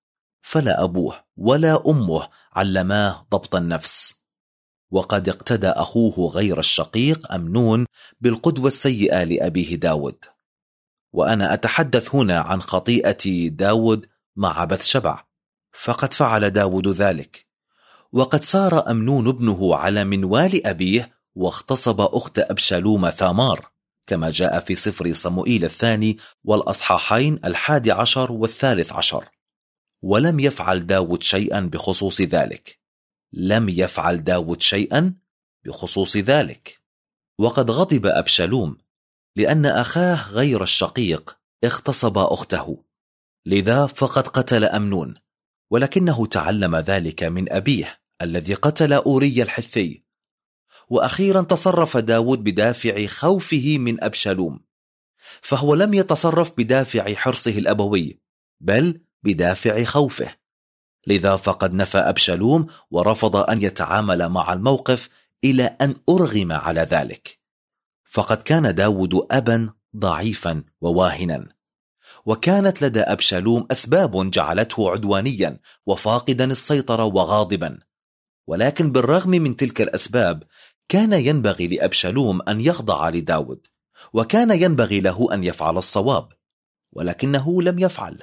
فلا أبوه ولا أمه علماه ضبط النفس، وقد اقتدى أخوه غير الشقيق أمنون بالقدوة السيئة لأبيه داود. وأنا أتحدث هنا عن خطيئة داود مع بثشبع، فقد فعل داود ذلك، وقد سار أمنون ابنه على منوال أبيه واغتصب أخت أبشالوم ثامار، كما جاء في سفر صموئيل الثاني والأصحاحين 11 و13. ولم يفعل داود شيئا بخصوص ذلك، لم يفعل داود شيئا بخصوص ذلك. وقد غضب أبشالوم لأن أخاه غير الشقيق اغتصب أخته، لذا فقد قتل أمنون، ولكنه تعلم ذلك من أبيه الذي قتل أوري الحثي. وأخيرا تصرف داود بدافع خوفه من أبشالوم، فهو لم يتصرف بدافع حرصه الأبوي، بل بدافع خوفه. لذا فقد نفى أبشالوم ورفض أن يتعامل مع الموقف إلى أن أرغم على ذلك. فقد كان داود أبا ضعيفا وواهنا، وكانت لدى أبشالوم أسباب جعلته عدوانيا وفاقدا السيطرة وغاضبا. ولكن بالرغم من تلك الأسباب كان ينبغي لأبشالوم أن يخضع لداود، وكان ينبغي له أن يفعل الصواب، ولكنه لم يفعل.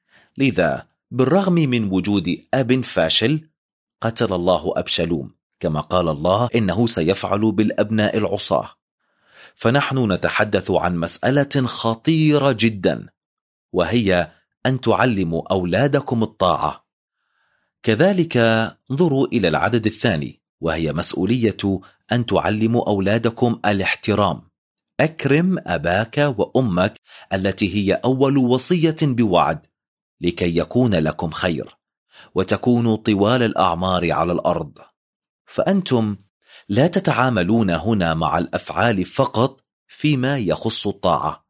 لذا بالرغم من وجود أب فاشل قتل الله أبشالوم، كما قال الله إنه سيفعل بالأبناء العصاة. فنحن نتحدث عن مسألة خطيرة جدا، وهي أن تعلموا أولادكم الطاعة. كذلك انظروا إلى العدد الثاني، وهي مسؤولية أن تعلموا أولادكم الاحترام. أكرم أباك وأمك التي هي أول وصية بوعد، لكي يكون لكم خير وتكونوا طوال الأعمار على الأرض. فأنتم لا تتعاملون هنا مع الأفعال فقط فيما يخص الطاعة،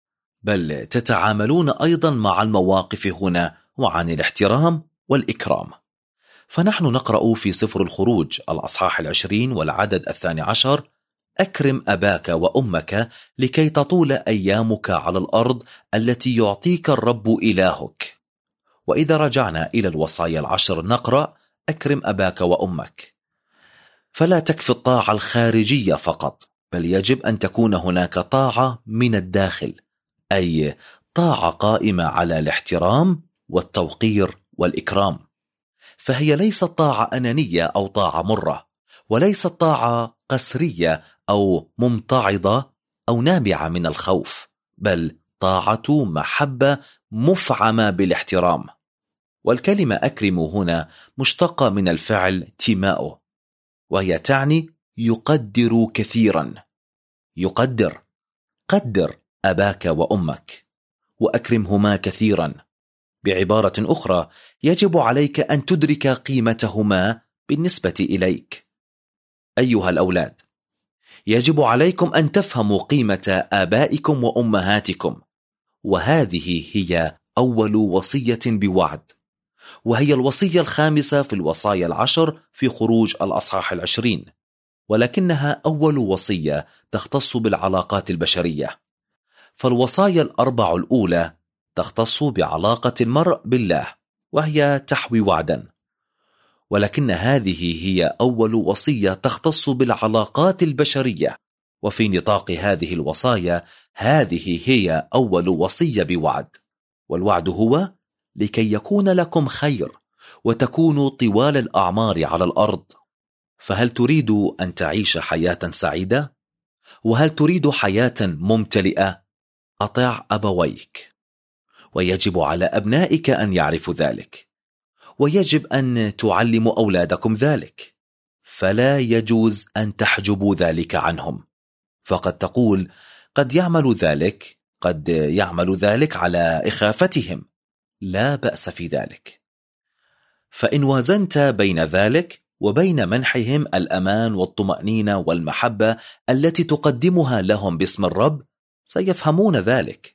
بل تتعاملون أيضا مع المواقف هنا وعن الاحترام والإكرام. فنحن نقرأ في سفر الخروج الأصحاح 20 والعدد 12: أكرم أباك وأمك لكي تطول أيامك على الأرض التي يعطيك الرب إلهك. وإذا رجعنا إلى الوصايا 10 نقرأ: أكرم أباك وأمك. فلا تكفي الطاعة الخارجية فقط، بل يجب أن تكون هناك طاعة من الداخل، أي طاعة قائمة على الاحترام والتوقير والإكرام. فهي ليست طاعة أنانية أو طاعة مرة، وليست طاعة قسرية أو ممتعضة أو نابعة من الخوف، بل طاعة محبة مفعمة بالاحترام. والكلمة أكرم هنا مشتقة من الفعل تيماؤ، وهي تعني يقدر كثيرا. قدر أباك وأمك وأكرمهما كثيرا. بعبارة أخرى، يجب عليك أن تدرك قيمتهما بالنسبة إليك. أيها الأولاد، يجب عليكم أن تفهموا قيمة آبائكم وأمهاتكم، وهذه هي أول وصية بوعد، وهي الوصية 5 في الوصايا 10 في خروج الأصحاح 20، ولكنها أول وصية تختص بالعلاقات البشرية. فالوصايا 4 الأولى تختص بعلاقة المرء بالله، وهي تحوي وعدا، ولكن هذه هي أول وصية تختص بالعلاقات البشرية. وفي نطاق هذه الوصايا هذه هي أول وصية بوعد، والوعد هو لكي يكون لكم خير وتكونوا طوال الأعمار على الأرض. فهل تريد أن تعيش حياة سعيدة؟ وهل تريد حياة ممتلئة؟ أطع أبويك، ويجب على أبنائك أن يعرفوا ذلك، ويجب أن تعلموا أولادكم ذلك، فلا يجوز أن تحجبوا ذلك عنهم. فقد تقول قد يعمل ذلك على إخافتهم، لا بأس في ذلك. فإن وازنت بين ذلك وبين منحهم الأمان والطمأنينة والمحبة التي تقدمها لهم باسم الرب، سيفهمون ذلك.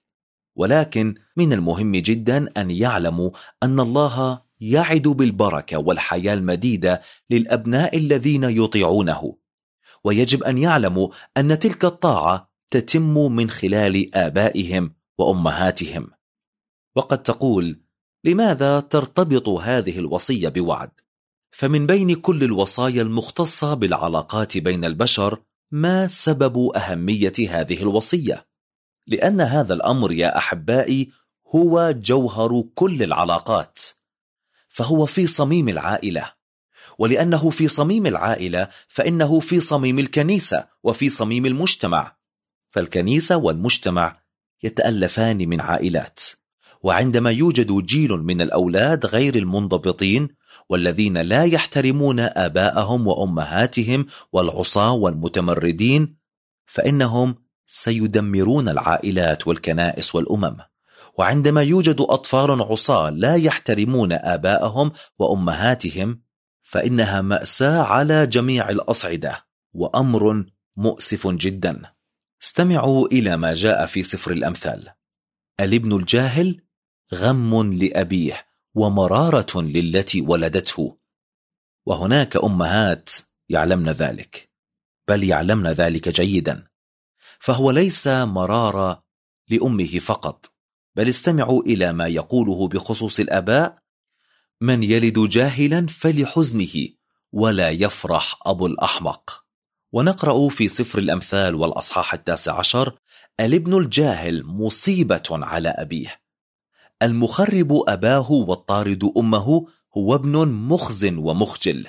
ولكن من المهم جدا أن يعلموا أن الله يعد بالبركة والحياة المديدة للأبناء الذين يطيعونه، ويجب أن يعلموا أن تلك الطاعة تتم من خلال آبائهم وأمهاتهم. وقد تقول: لماذا ترتبط هذه الوصية بوعد؟ فمن بين كل الوصايا المختصة بالعلاقات بين البشر، ما سبب أهمية هذه الوصية؟ لأن هذا الأمر يا أحبائي هو جوهر كل العلاقات، فهو في صميم العائلة، ولأنه في صميم العائلة فإنه في صميم الكنيسة وفي صميم المجتمع، فالكنيسة والمجتمع يتألفان من عائلات، وعندما يوجد جيل من الأولاد غير المنضبطين والذين لا يحترمون آباءهم وأمهاتهم والعصاة والمتمردين، فإنهم سيدمرون العائلات والكنائس والأمم. وعندما يوجد أطفال عصاة لا يحترمون آباءهم وأمهاتهم، فإنها مأساة على جميع الأصعدة وأمر مؤسف جدا. استمعوا إلى ما جاء في سفر الأمثال: الابن الجاهل غم لأبيه ومرارة للتي ولدته. وهناك أمهات يعلمن ذلك، بل يعلمن ذلك جيدا، فهو ليس مرارة لأمه فقط، بل استمعوا إلى ما يقوله بخصوص الآباء: من يلد جاهلا فلحزنه ولا يفرح أبو الأحمق. ونقرأ في سفر الأمثال والأصحاح 19: الابن الجاهل مصيبة على أبيه، المخرب أباه والطارد أمه هو ابن مخز ومخجل.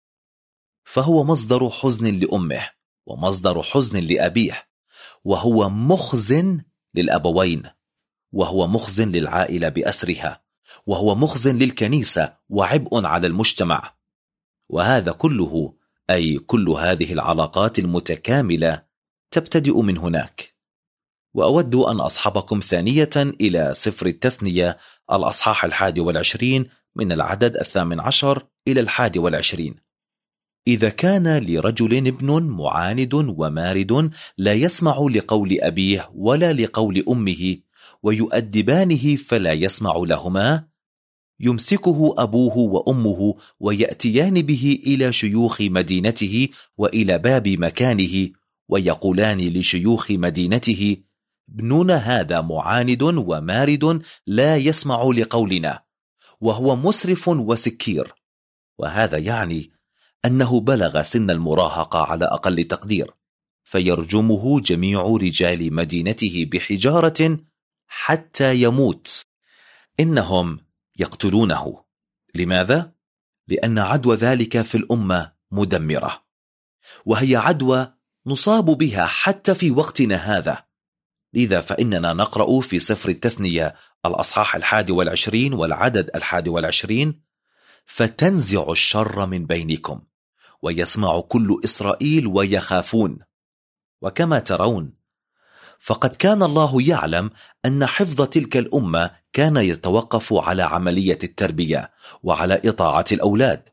فهو مصدر حزن لأمه ومصدر حزن لأبيه، وهو مخزن للأبوين، وهو مخزن للعائلة بأسرها، وهو مخزن للكنيسة وعبء على المجتمع. وهذا كله، أي كل هذه العلاقات المتكاملة، تبتدئ من هناك. وأود أن أصحبكم ثانية إلى سفر التثنية الأصحاح 21 من العدد 18 إلى 21: إذا كان لرجل ابن معاند ومارد لا يسمع لقول أبيه ولا لقول أمه ويؤدبانه فلا يسمع لهما، يمسكه أبوه وأمه ويأتيان به إلى شيوخ مدينته وإلى باب مكانه، ويقولان لشيوخ مدينته: ابننا هذا معاند ومارد لا يسمع لقولنا، وهو مسرف وسكير. وهذا يعني أنه بلغ سن المراهقة على أقل تقدير، فيرجمه جميع رجال مدينته بحجارة حتى يموت. إنهم يقتلونه. لماذا؟ لأن عدوى ذلك في الأمة مدمرة، وهي عدوى نصاب بها حتى في وقتنا هذا. لذا فإننا نقرأ في سفر التثنية الأصحاح 21 والعدد 21: فتنزع الشر من بينكم ويسمع كل إسرائيل ويخافون. وكما ترون، فقد كان الله يعلم أن حفظ تلك الأمة كان يتوقف على عملية التربية وعلى إطاعة الأولاد.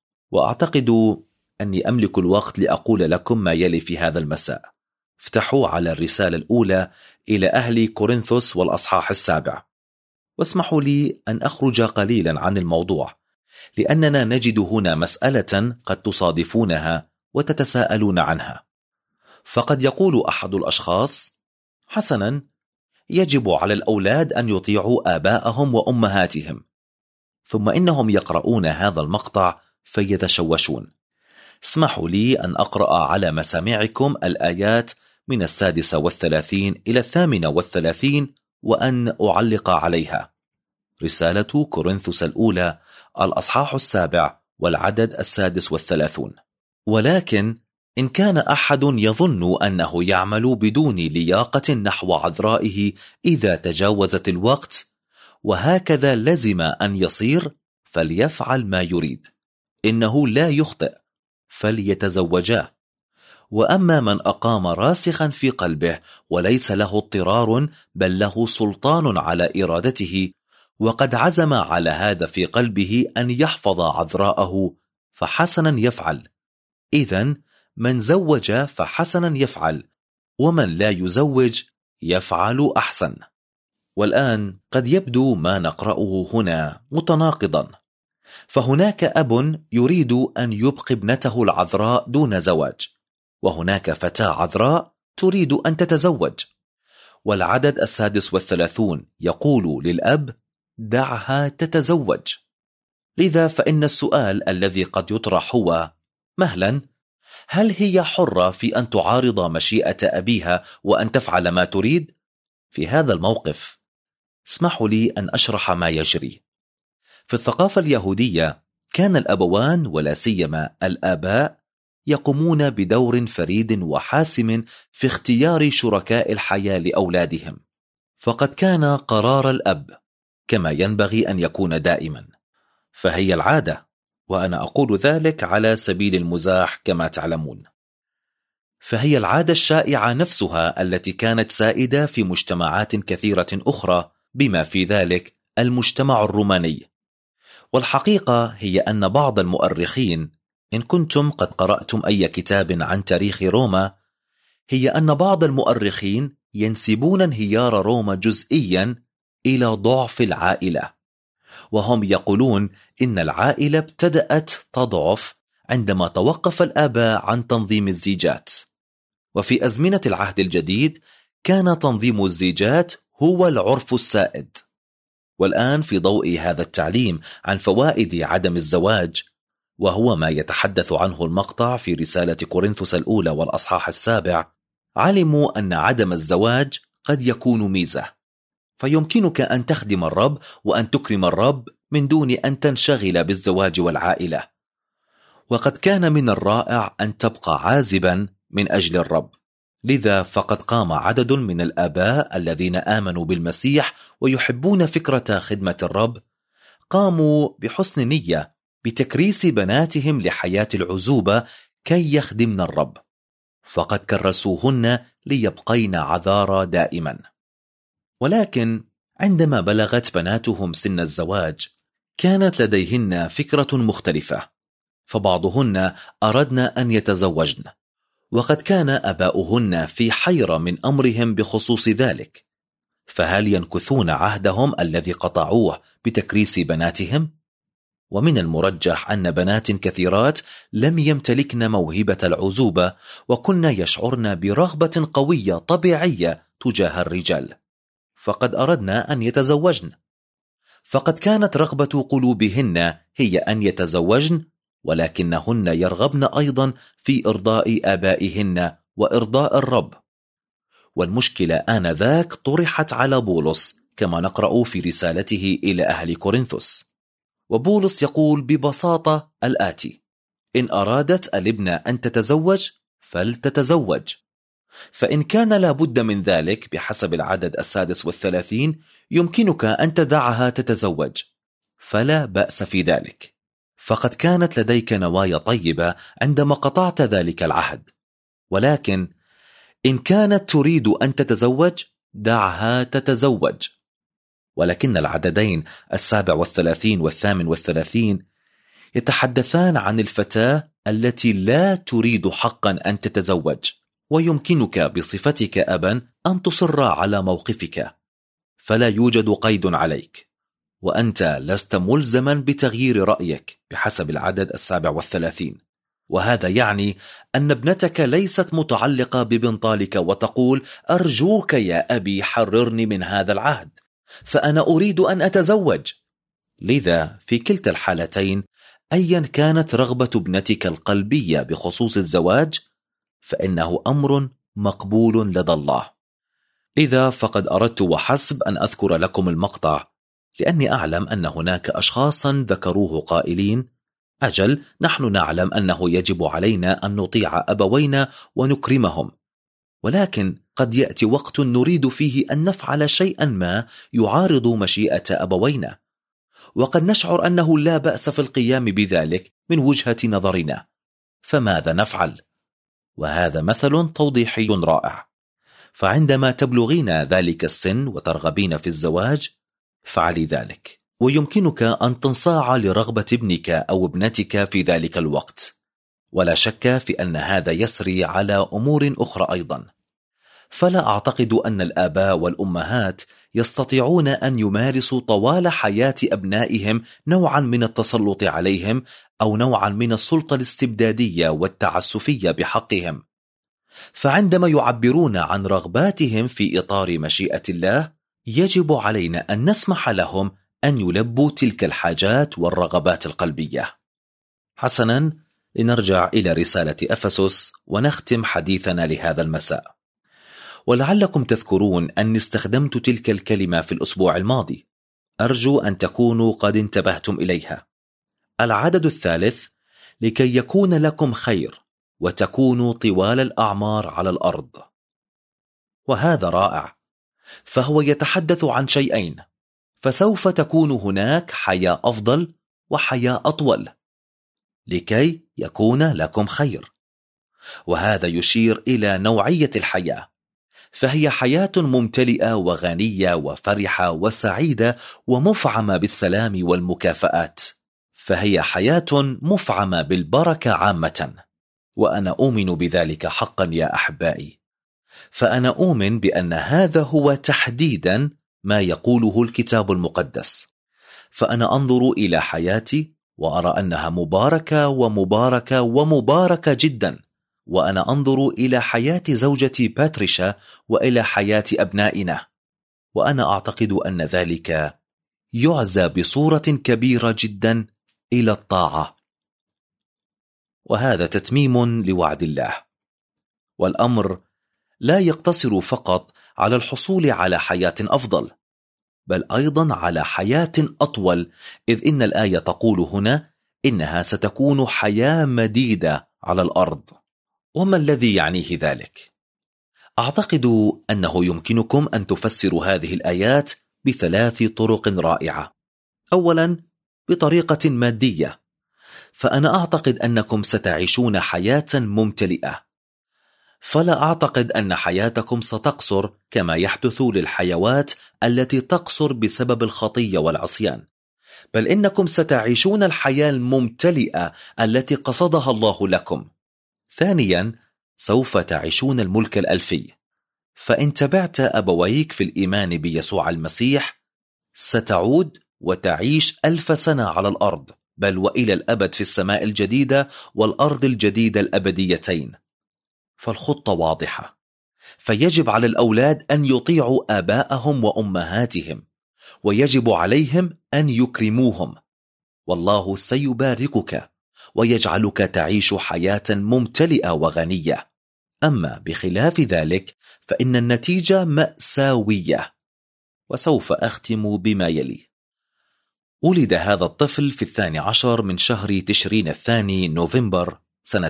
وأعتقد أني أملك الوقت لأقول لكم ما يلي في هذا المساء. افتحوا على الرسالة الأولى إلى أهل كورنثوس والأصحاح 7، واسمحوا لي أن أخرج قليلا عن الموضوع، لأننا نجد هنا مسألة قد تصادفونها وتتساءلون عنها. فقد يقول أحد الأشخاص: حسنا، يجب على الأولاد أن يطيعوا آباءهم وأمهاتهم. ثم إنهم يقرؤون هذا المقطع فيتشوشون. اسمحوا لي أن أقرأ على مسامعكم الآيات من 36 إلى 38 وأن أعلق عليها. رسالة كورنثوس الأولى الأصحاح 7 والعدد 36: ولكن إن كان أحد يظن أنه يعمل بدون لياقة نحو عذرائه إذا تجاوزت الوقت، وهكذا لزم أن يصير، فليفعل ما يريد، إنه لا يخطئ، فليتزوجاه. وأما من أقام راسخا في قلبه وليس له اضطرار بل له سلطان على إرادته، وقد عزم على هذا في قلبه أن يحفظ عذراءه، فحسنا يفعل. إذن من زوج فحسنا يفعل، ومن لا يزوج يفعل أحسن. والآن قد يبدو ما نقرأه هنا متناقضا، فهناك أب يريد أن يبقي ابنته العذراء دون زواج، وهناك فتاة عذراء تريد أن تتزوج. والعدد 36 يقول للأب: دعها تتزوج. لذا فإن السؤال الذي قد يطرح هو: مهلا، هل هي حرة في أن تعارض مشيئة أبيها وأن تفعل ما تريد؟ في هذا الموقف اسمحوا لي أن أشرح ما يجري. في الثقافة اليهودية كان الأبوان ولا سيما الآباء يقومون بدور فريد وحاسم في اختيار شركاء الحياة لأولادهم، فقد كان قرار الأب كما ينبغي أن يكون دائما، فهي العادة، وأنا أقول ذلك على سبيل المزاح كما تعلمون، فهي العادة الشائعة نفسها التي كانت سائدة في مجتمعات كثيرة أخرى بما في ذلك المجتمع الروماني. والحقيقة هي أن بعض المؤرخين، إن كنتم قد قرأتم أي كتاب عن تاريخ روما، هي أن بعض المؤرخين ينسبون انهيار روما جزئيا إلى ضعف العائلة، وهم يقولون إن العائلة ابتدأت تضعف عندما توقف الآباء عن تنظيم الزيجات. وفي أزمنة العهد الجديد كان تنظيم الزيجات هو العرف السائد. والآن في ضوء هذا التعليم عن فوائد عدم الزواج، وهو ما يتحدث عنه المقطع في رسالة كورنثوس الأولى والأصحاح 7، علموا أن عدم الزواج قد يكون ميزة، فيمكنك أن تخدم الرب وأن تكرم الرب من دون أن تنشغل بالزواج والعائلة. وقد كان من الرائع أن تبقى عازبا من أجل الرب. لذا فقد قام عدد من الآباء الذين آمنوا بالمسيح ويحبون فكرة خدمة الرب، قاموا بحسن نية بتكريس بناتهم لحياة العزوبة كي يخدمن الرب، فقد كرسوهن ليبقين عذارى دائما. ولكن عندما بلغت بناتهم سن الزواج كانت لديهن فكرة مختلفة، فبعضهن أردن أن يتزوجن، وقد كان أباؤهن في حيرة من أمرهم بخصوص ذلك، فهل ينكثون عهدهم الذي قطعوه بتكريس بناتهم؟ ومن المرجح أن بنات كثيرات لم يمتلكن موهبة العزوبة، وكن يشعرن برغبة قوية طبيعية تجاه الرجال، فقد أردنا أن يتزوجن، فقد كانت رغبة قلوبهن هي أن يتزوجن، ولكنهن يرغبن أيضا في إرضاء آبائهن وإرضاء الرب. والمشكلة آنذاك طرحت على بولس كما نقرأ في رسالته إلى أهل كورنثوس، وبولس يقول ببساطة الآتي: إن أرادت الابنة أن تتزوج فلتتزوج، فإن كان لابد من ذلك بحسب العدد 36 يمكنك أن تدعها تتزوج، فلا بأس في ذلك، فقد كانت لديك نوايا طيبة عندما قطعت ذلك العهد. ولكن إن كانت تريد أن تتزوج دعها تتزوج. ولكن العددين 37 و38 يتحدثان عن الفتاة التي لا تريد حقا أن تتزوج، ويمكنك بصفتك أبا أن تصر على موقفك، فلا يوجد قيد عليك، وأنت لست ملزما بتغيير رأيك بحسب العدد 37. وهذا يعني أن ابنتك ليست متعلقة ببنطالك وتقول: أرجوك يا أبي حررني من هذا العهد، فأنا أريد أن أتزوج. لذا في كلتا الحالتين أيا كانت رغبة ابنتك القلبية بخصوص الزواج فإنه أمر مقبول لدى الله. لذا فقد أردت وحسب أن أذكر لكم المقطع، لأني أعلم أن هناك أشخاصا ذكروه قائلين: أجل، نحن نعلم أنه يجب علينا أن نطيع أبوينا ونكرمهم، ولكن قد يأتي وقت نريد فيه أن نفعل شيئا ما يعارض مشيئة أبوينا، وقد نشعر أنه لا بأس في القيام بذلك من وجهة نظرنا، فماذا نفعل؟ وهذا مثل توضيحي رائع. فعندما تبلغين ذلك السن وترغبين في الزواج فعلي ذلك، ويمكنك أن تنصاع لرغبة ابنك أو ابنتك في ذلك الوقت، ولا شك في أن هذا يسري على أمور أخرى أيضا. فلا أعتقد أن الآباء والأمهات يستطيعون أن يمارسوا طوال حياة أبنائهم نوعا من التسلط عليهم أو نوعا من السلطة الاستبدادية والتعسفية بحقهم. فعندما يعبرون عن رغباتهم في إطار مشيئة الله، يجب علينا أن نسمح لهم أن يلبوا تلك الحاجات والرغبات القلبية. حسنا، لنرجع إلى رسالة أفسس ونختم حديثنا لهذا المساء. ولعلكم تذكرون أني استخدمت تلك الكلمة في الأسبوع الماضي، أرجو أن تكونوا قد انتبهتم إليها. العدد الثالث: لكي يكون لكم خير وتكونوا طوال الأعمار على الأرض. وهذا رائع، فهو يتحدث عن شيئين: فسوف تكون هناك حياة أفضل وحياة أطول، لكي يكون لكم خير. وهذا يشير إلى نوعية الحياة، فهي حياة ممتلئة وغنية وفرحة وسعيدة ومفعمة بالسلام والمكافآت، فهي حياة مفعمة بالبركة عامة. وأنا أؤمن بذلك حقا يا أحبائي، فأنا أؤمن بأن هذا هو تحديدا ما يقوله الكتاب المقدس. فأنا أنظر إلى حياتي وأرى أنها مباركة ومباركة ومباركة جدا، وأنا أنظر إلى حياة زوجتي باتريشا وإلى حياة أبنائنا، وأنا أعتقد أن ذلك يعزى بصورة كبيرة جدا إلى الطاعة. وهذا تتميم لوعد الله. والأمر لا يقتصر فقط على الحصول على حياة أفضل، بل أيضا على حياة أطول، إذ إن الآية تقول هنا إنها ستكون حياة مديدة على الأرض. وما الذي يعنيه ذلك؟ أعتقد أنه يمكنكم أن تفسروا هذه الآيات بثلاث طرق رائعة. أولا، بطريقة مادية، فأنا أعتقد أنكم ستعيشون حياة ممتلئة، فلا أعتقد أن حياتكم ستقصر كما يحدث للحيوات التي تقصر بسبب الخطية والعصيان، بل إنكم ستعيشون الحياة الممتلئة التي قصدها الله لكم. ثانيا، سوف تعيشون الملك الألفي، فإن تبعت أبويك في الإيمان بيسوع المسيح ستعود وتعيش 1000 سنة على الأرض، بل وإلى الأبد في السماء الجديدة والأرض الجديدة الأبديتين. فالخطة واضحة، فيجب على الأولاد أن يطيعوا آباءهم وأمهاتهم، ويجب عليهم أن يكرموهم، والله سيباركك ويجعلك تعيش حياة ممتلئة وغنية. أما بخلاف ذلك فإن النتيجة مأساوية. وسوف أختم بما يلي. ولد هذا الطفل في 12 من شهر تشرين الثاني نوفمبر سنة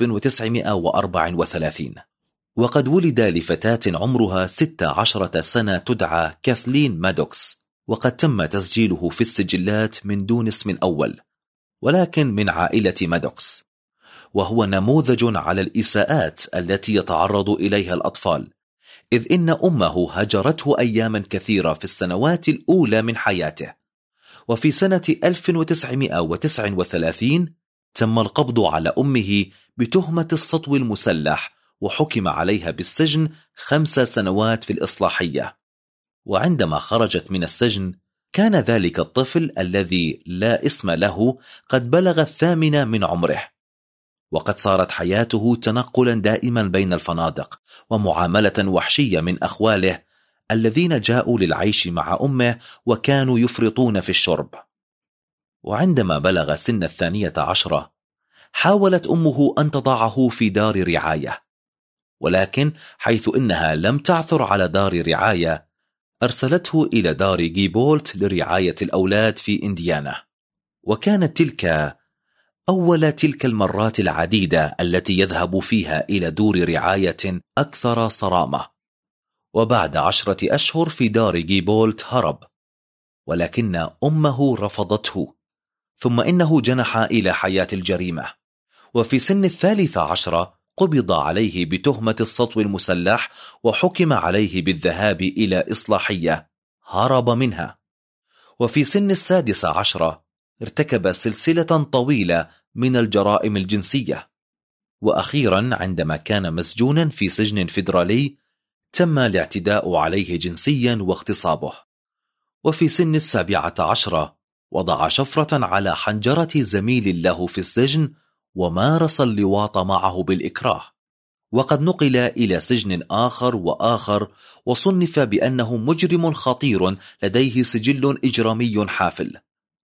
1934، وقد ولد لفتاة عمرها 16 سنة تدعى كاثلين مادوكس، وقد تم تسجيله في السجلات من دون اسم أول، ولكن من عائلة مادوكس، وهو نموذج على الإساءات التي يتعرض إليها الأطفال، إذ إن أمه هجرته أياما كثيرة في السنوات الأولى من حياته. وفي سنة 1939 تم القبض على أمه بتهمة السطو المسلح، وحكم عليها بالسجن 5 سنوات في الإصلاحية. وعندما خرجت من السجن كان ذلك الطفل الذي لا اسم له قد بلغ 8 من عمره، وقد صارت حياته تنقلا دائما بين الفنادق ومعاملة وحشية من أخواله الذين جاءوا للعيش مع أمه وكانوا يفرطون في الشرب. وعندما بلغ سن 12 حاولت أمه أن تضعه في دار رعاية، ولكن حيث إنها لم تعثر على دار رعاية أرسلته إلى دار جيبولت لرعاية الأولاد في إنديانا. وكانت تلك أول تلك المرات العديدة التي يذهب فيها إلى دور رعاية أكثر صرامة. وبعد 10 أشهر في دار جيبولت هرب، ولكن أمه رفضته، ثم إنه جنح إلى حياة الجريمة. وفي سن 13 قبض عليه بتهمة السطو المسلح، وحكم عليه بالذهاب إلى إصلاحية هرب منها. وفي سن 16 ارتكب سلسلة طويلة من الجرائم الجنسية. وأخيرا عندما كان مسجونا في سجن فيدرالي تم الاعتداء عليه جنسيا واغتصابه، وفي سن 17 وضع شفرة على حنجرة زميل له في السجن ومارس اللواط معه بالإكراه، وقد نقل إلى سجن آخر وصنف بأنه مجرم خطير لديه سجل إجرامي حافل.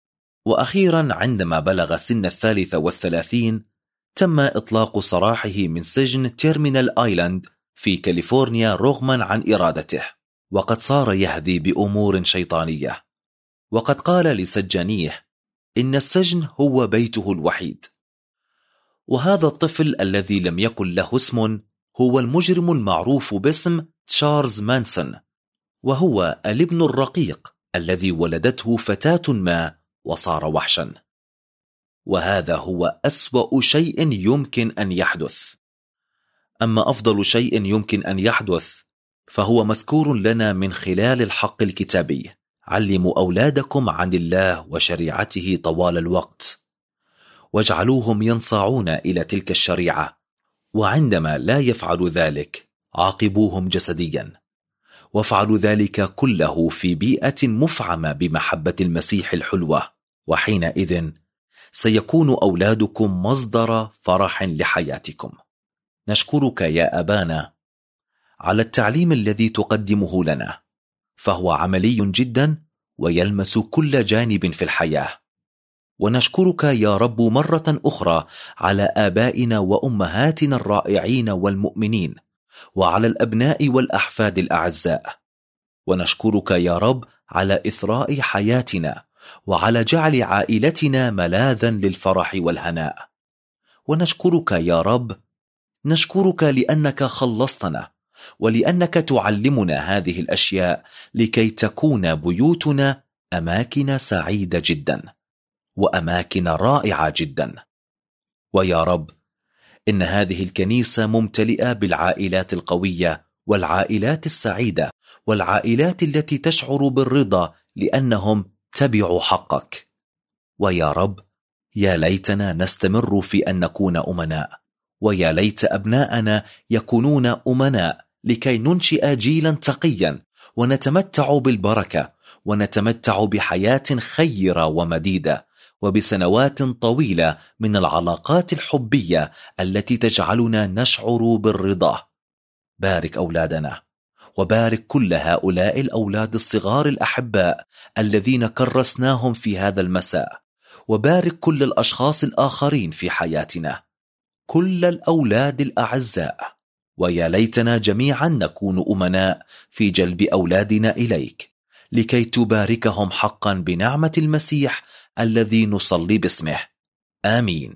وأخيرا عندما بلغ سن 33 تم إطلاق سراحه من سجن تيرمينال آيلاند في كاليفورنيا رغما عن إرادته، وقد صار يهذي بأمور شيطانية، وقد قال لسجانيه إن السجن هو بيته الوحيد. وهذا الطفل الذي لم يكن له اسم هو المجرم المعروف باسم تشارلز مانسون، وهو الابن الرقيق الذي ولدته فتاة ما وصار وحشا. وهذا هو أسوأ شيء يمكن أن يحدث. أما أفضل شيء يمكن أن يحدث فهو مذكور لنا من خلال الحق الكتابي: علموا أولادكم عن الله وشريعته طوال الوقت، واجعلوهم ينصاعون إلى تلك الشريعة، وعندما لا يفعل ذلك عاقبوهم جسديا، وافعلوا ذلك كله في بيئة مفعمة بمحبة المسيح الحلوة، وحينئذ سيكون أولادكم مصدر فرح لحياتكم. نشكرك يا أبانا على التعليم الذي تقدمه لنا، فهو عملي جدا ويلمس كل جانب في الحياة. ونشكرك يا رب مرة أخرى على آبائنا وأمهاتنا الرائعين والمؤمنين، وعلى الأبناء والأحفاد الأعزاء. ونشكرك يا رب على إثراء حياتنا، وعلى جعل عائلتنا ملاذا للفرح والهناء. ونشكرك يا رب، نشكرك لأنك خلصتنا، ولأنك تعلمنا هذه الأشياء لكي تكون بيوتنا أماكن سعيدة جدا وأماكن رائعة جدا. ويا رب، إن هذه الكنيسة ممتلئة بالعائلات القوية والعائلات السعيدة والعائلات التي تشعر بالرضا لأنهم تبعوا حقك. ويا رب، يا ليتنا نستمر في أن نكون أمناء، ويا ليت أبناءنا يكونون أمناء لكي ننشئ جيلا تقيا ونتمتع بالبركة، ونتمتع بحياة خيرة ومديدة، وبسنوات طويلة من العلاقات الحبية التي تجعلنا نشعر بالرضا. بارك أولادنا، وبارك كل هؤلاء الأولاد الصغار الأحباء الذين كرسناهم في هذا المساء، وبارك كل الأشخاص الآخرين في حياتنا، كل الأولاد الأعزاء. ويا ليتنا جميعا نكون أمناء في جلب أولادنا إليك، لكي تباركهم حقا بنعمة المسيح الذي نصلي باسمه. آمين.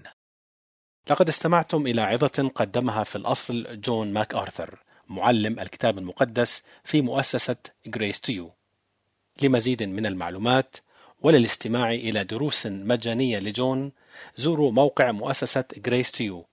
لقد استمعتم إلى عظة قدمها في الأصل جون ماك آرثر، معلم الكتاب المقدس في مؤسسة Grace to You. لمزيد من المعلومات وللاستماع إلى دروس مجانية لجون، زوروا موقع مؤسسة Grace to You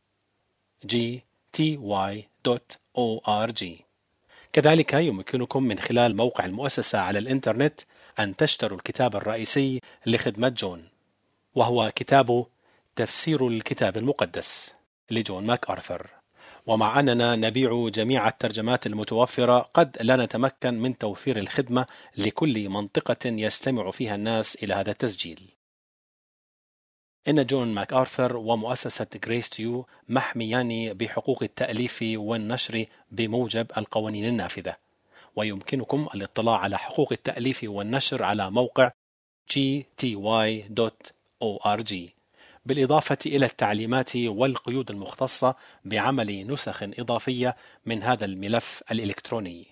gty.org. كذلك يمكنكم من خلال موقع المؤسسة على الإنترنت أن تشتروا الكتاب الرئيسي لخدمة جون، وهو كتاب تفسير الكتاب المقدس لجون ماك آرثر. ومع أننا نبيع جميع الترجمات المتوفرة، قد لا نتمكن من توفير الخدمة لكل منطقة يستمع فيها الناس إلى هذا التسجيل. إن جون ماك آرثر ومؤسسة Grace to You محميان بحقوق التأليف والنشر بموجب القوانين النافذة، ويمكنكم الاطلاع على حقوق التأليف والنشر على موقع gty.org، بالإضافة إلى التعليمات والقيود المختصة بعمل نسخ إضافية من هذا الملف الإلكتروني.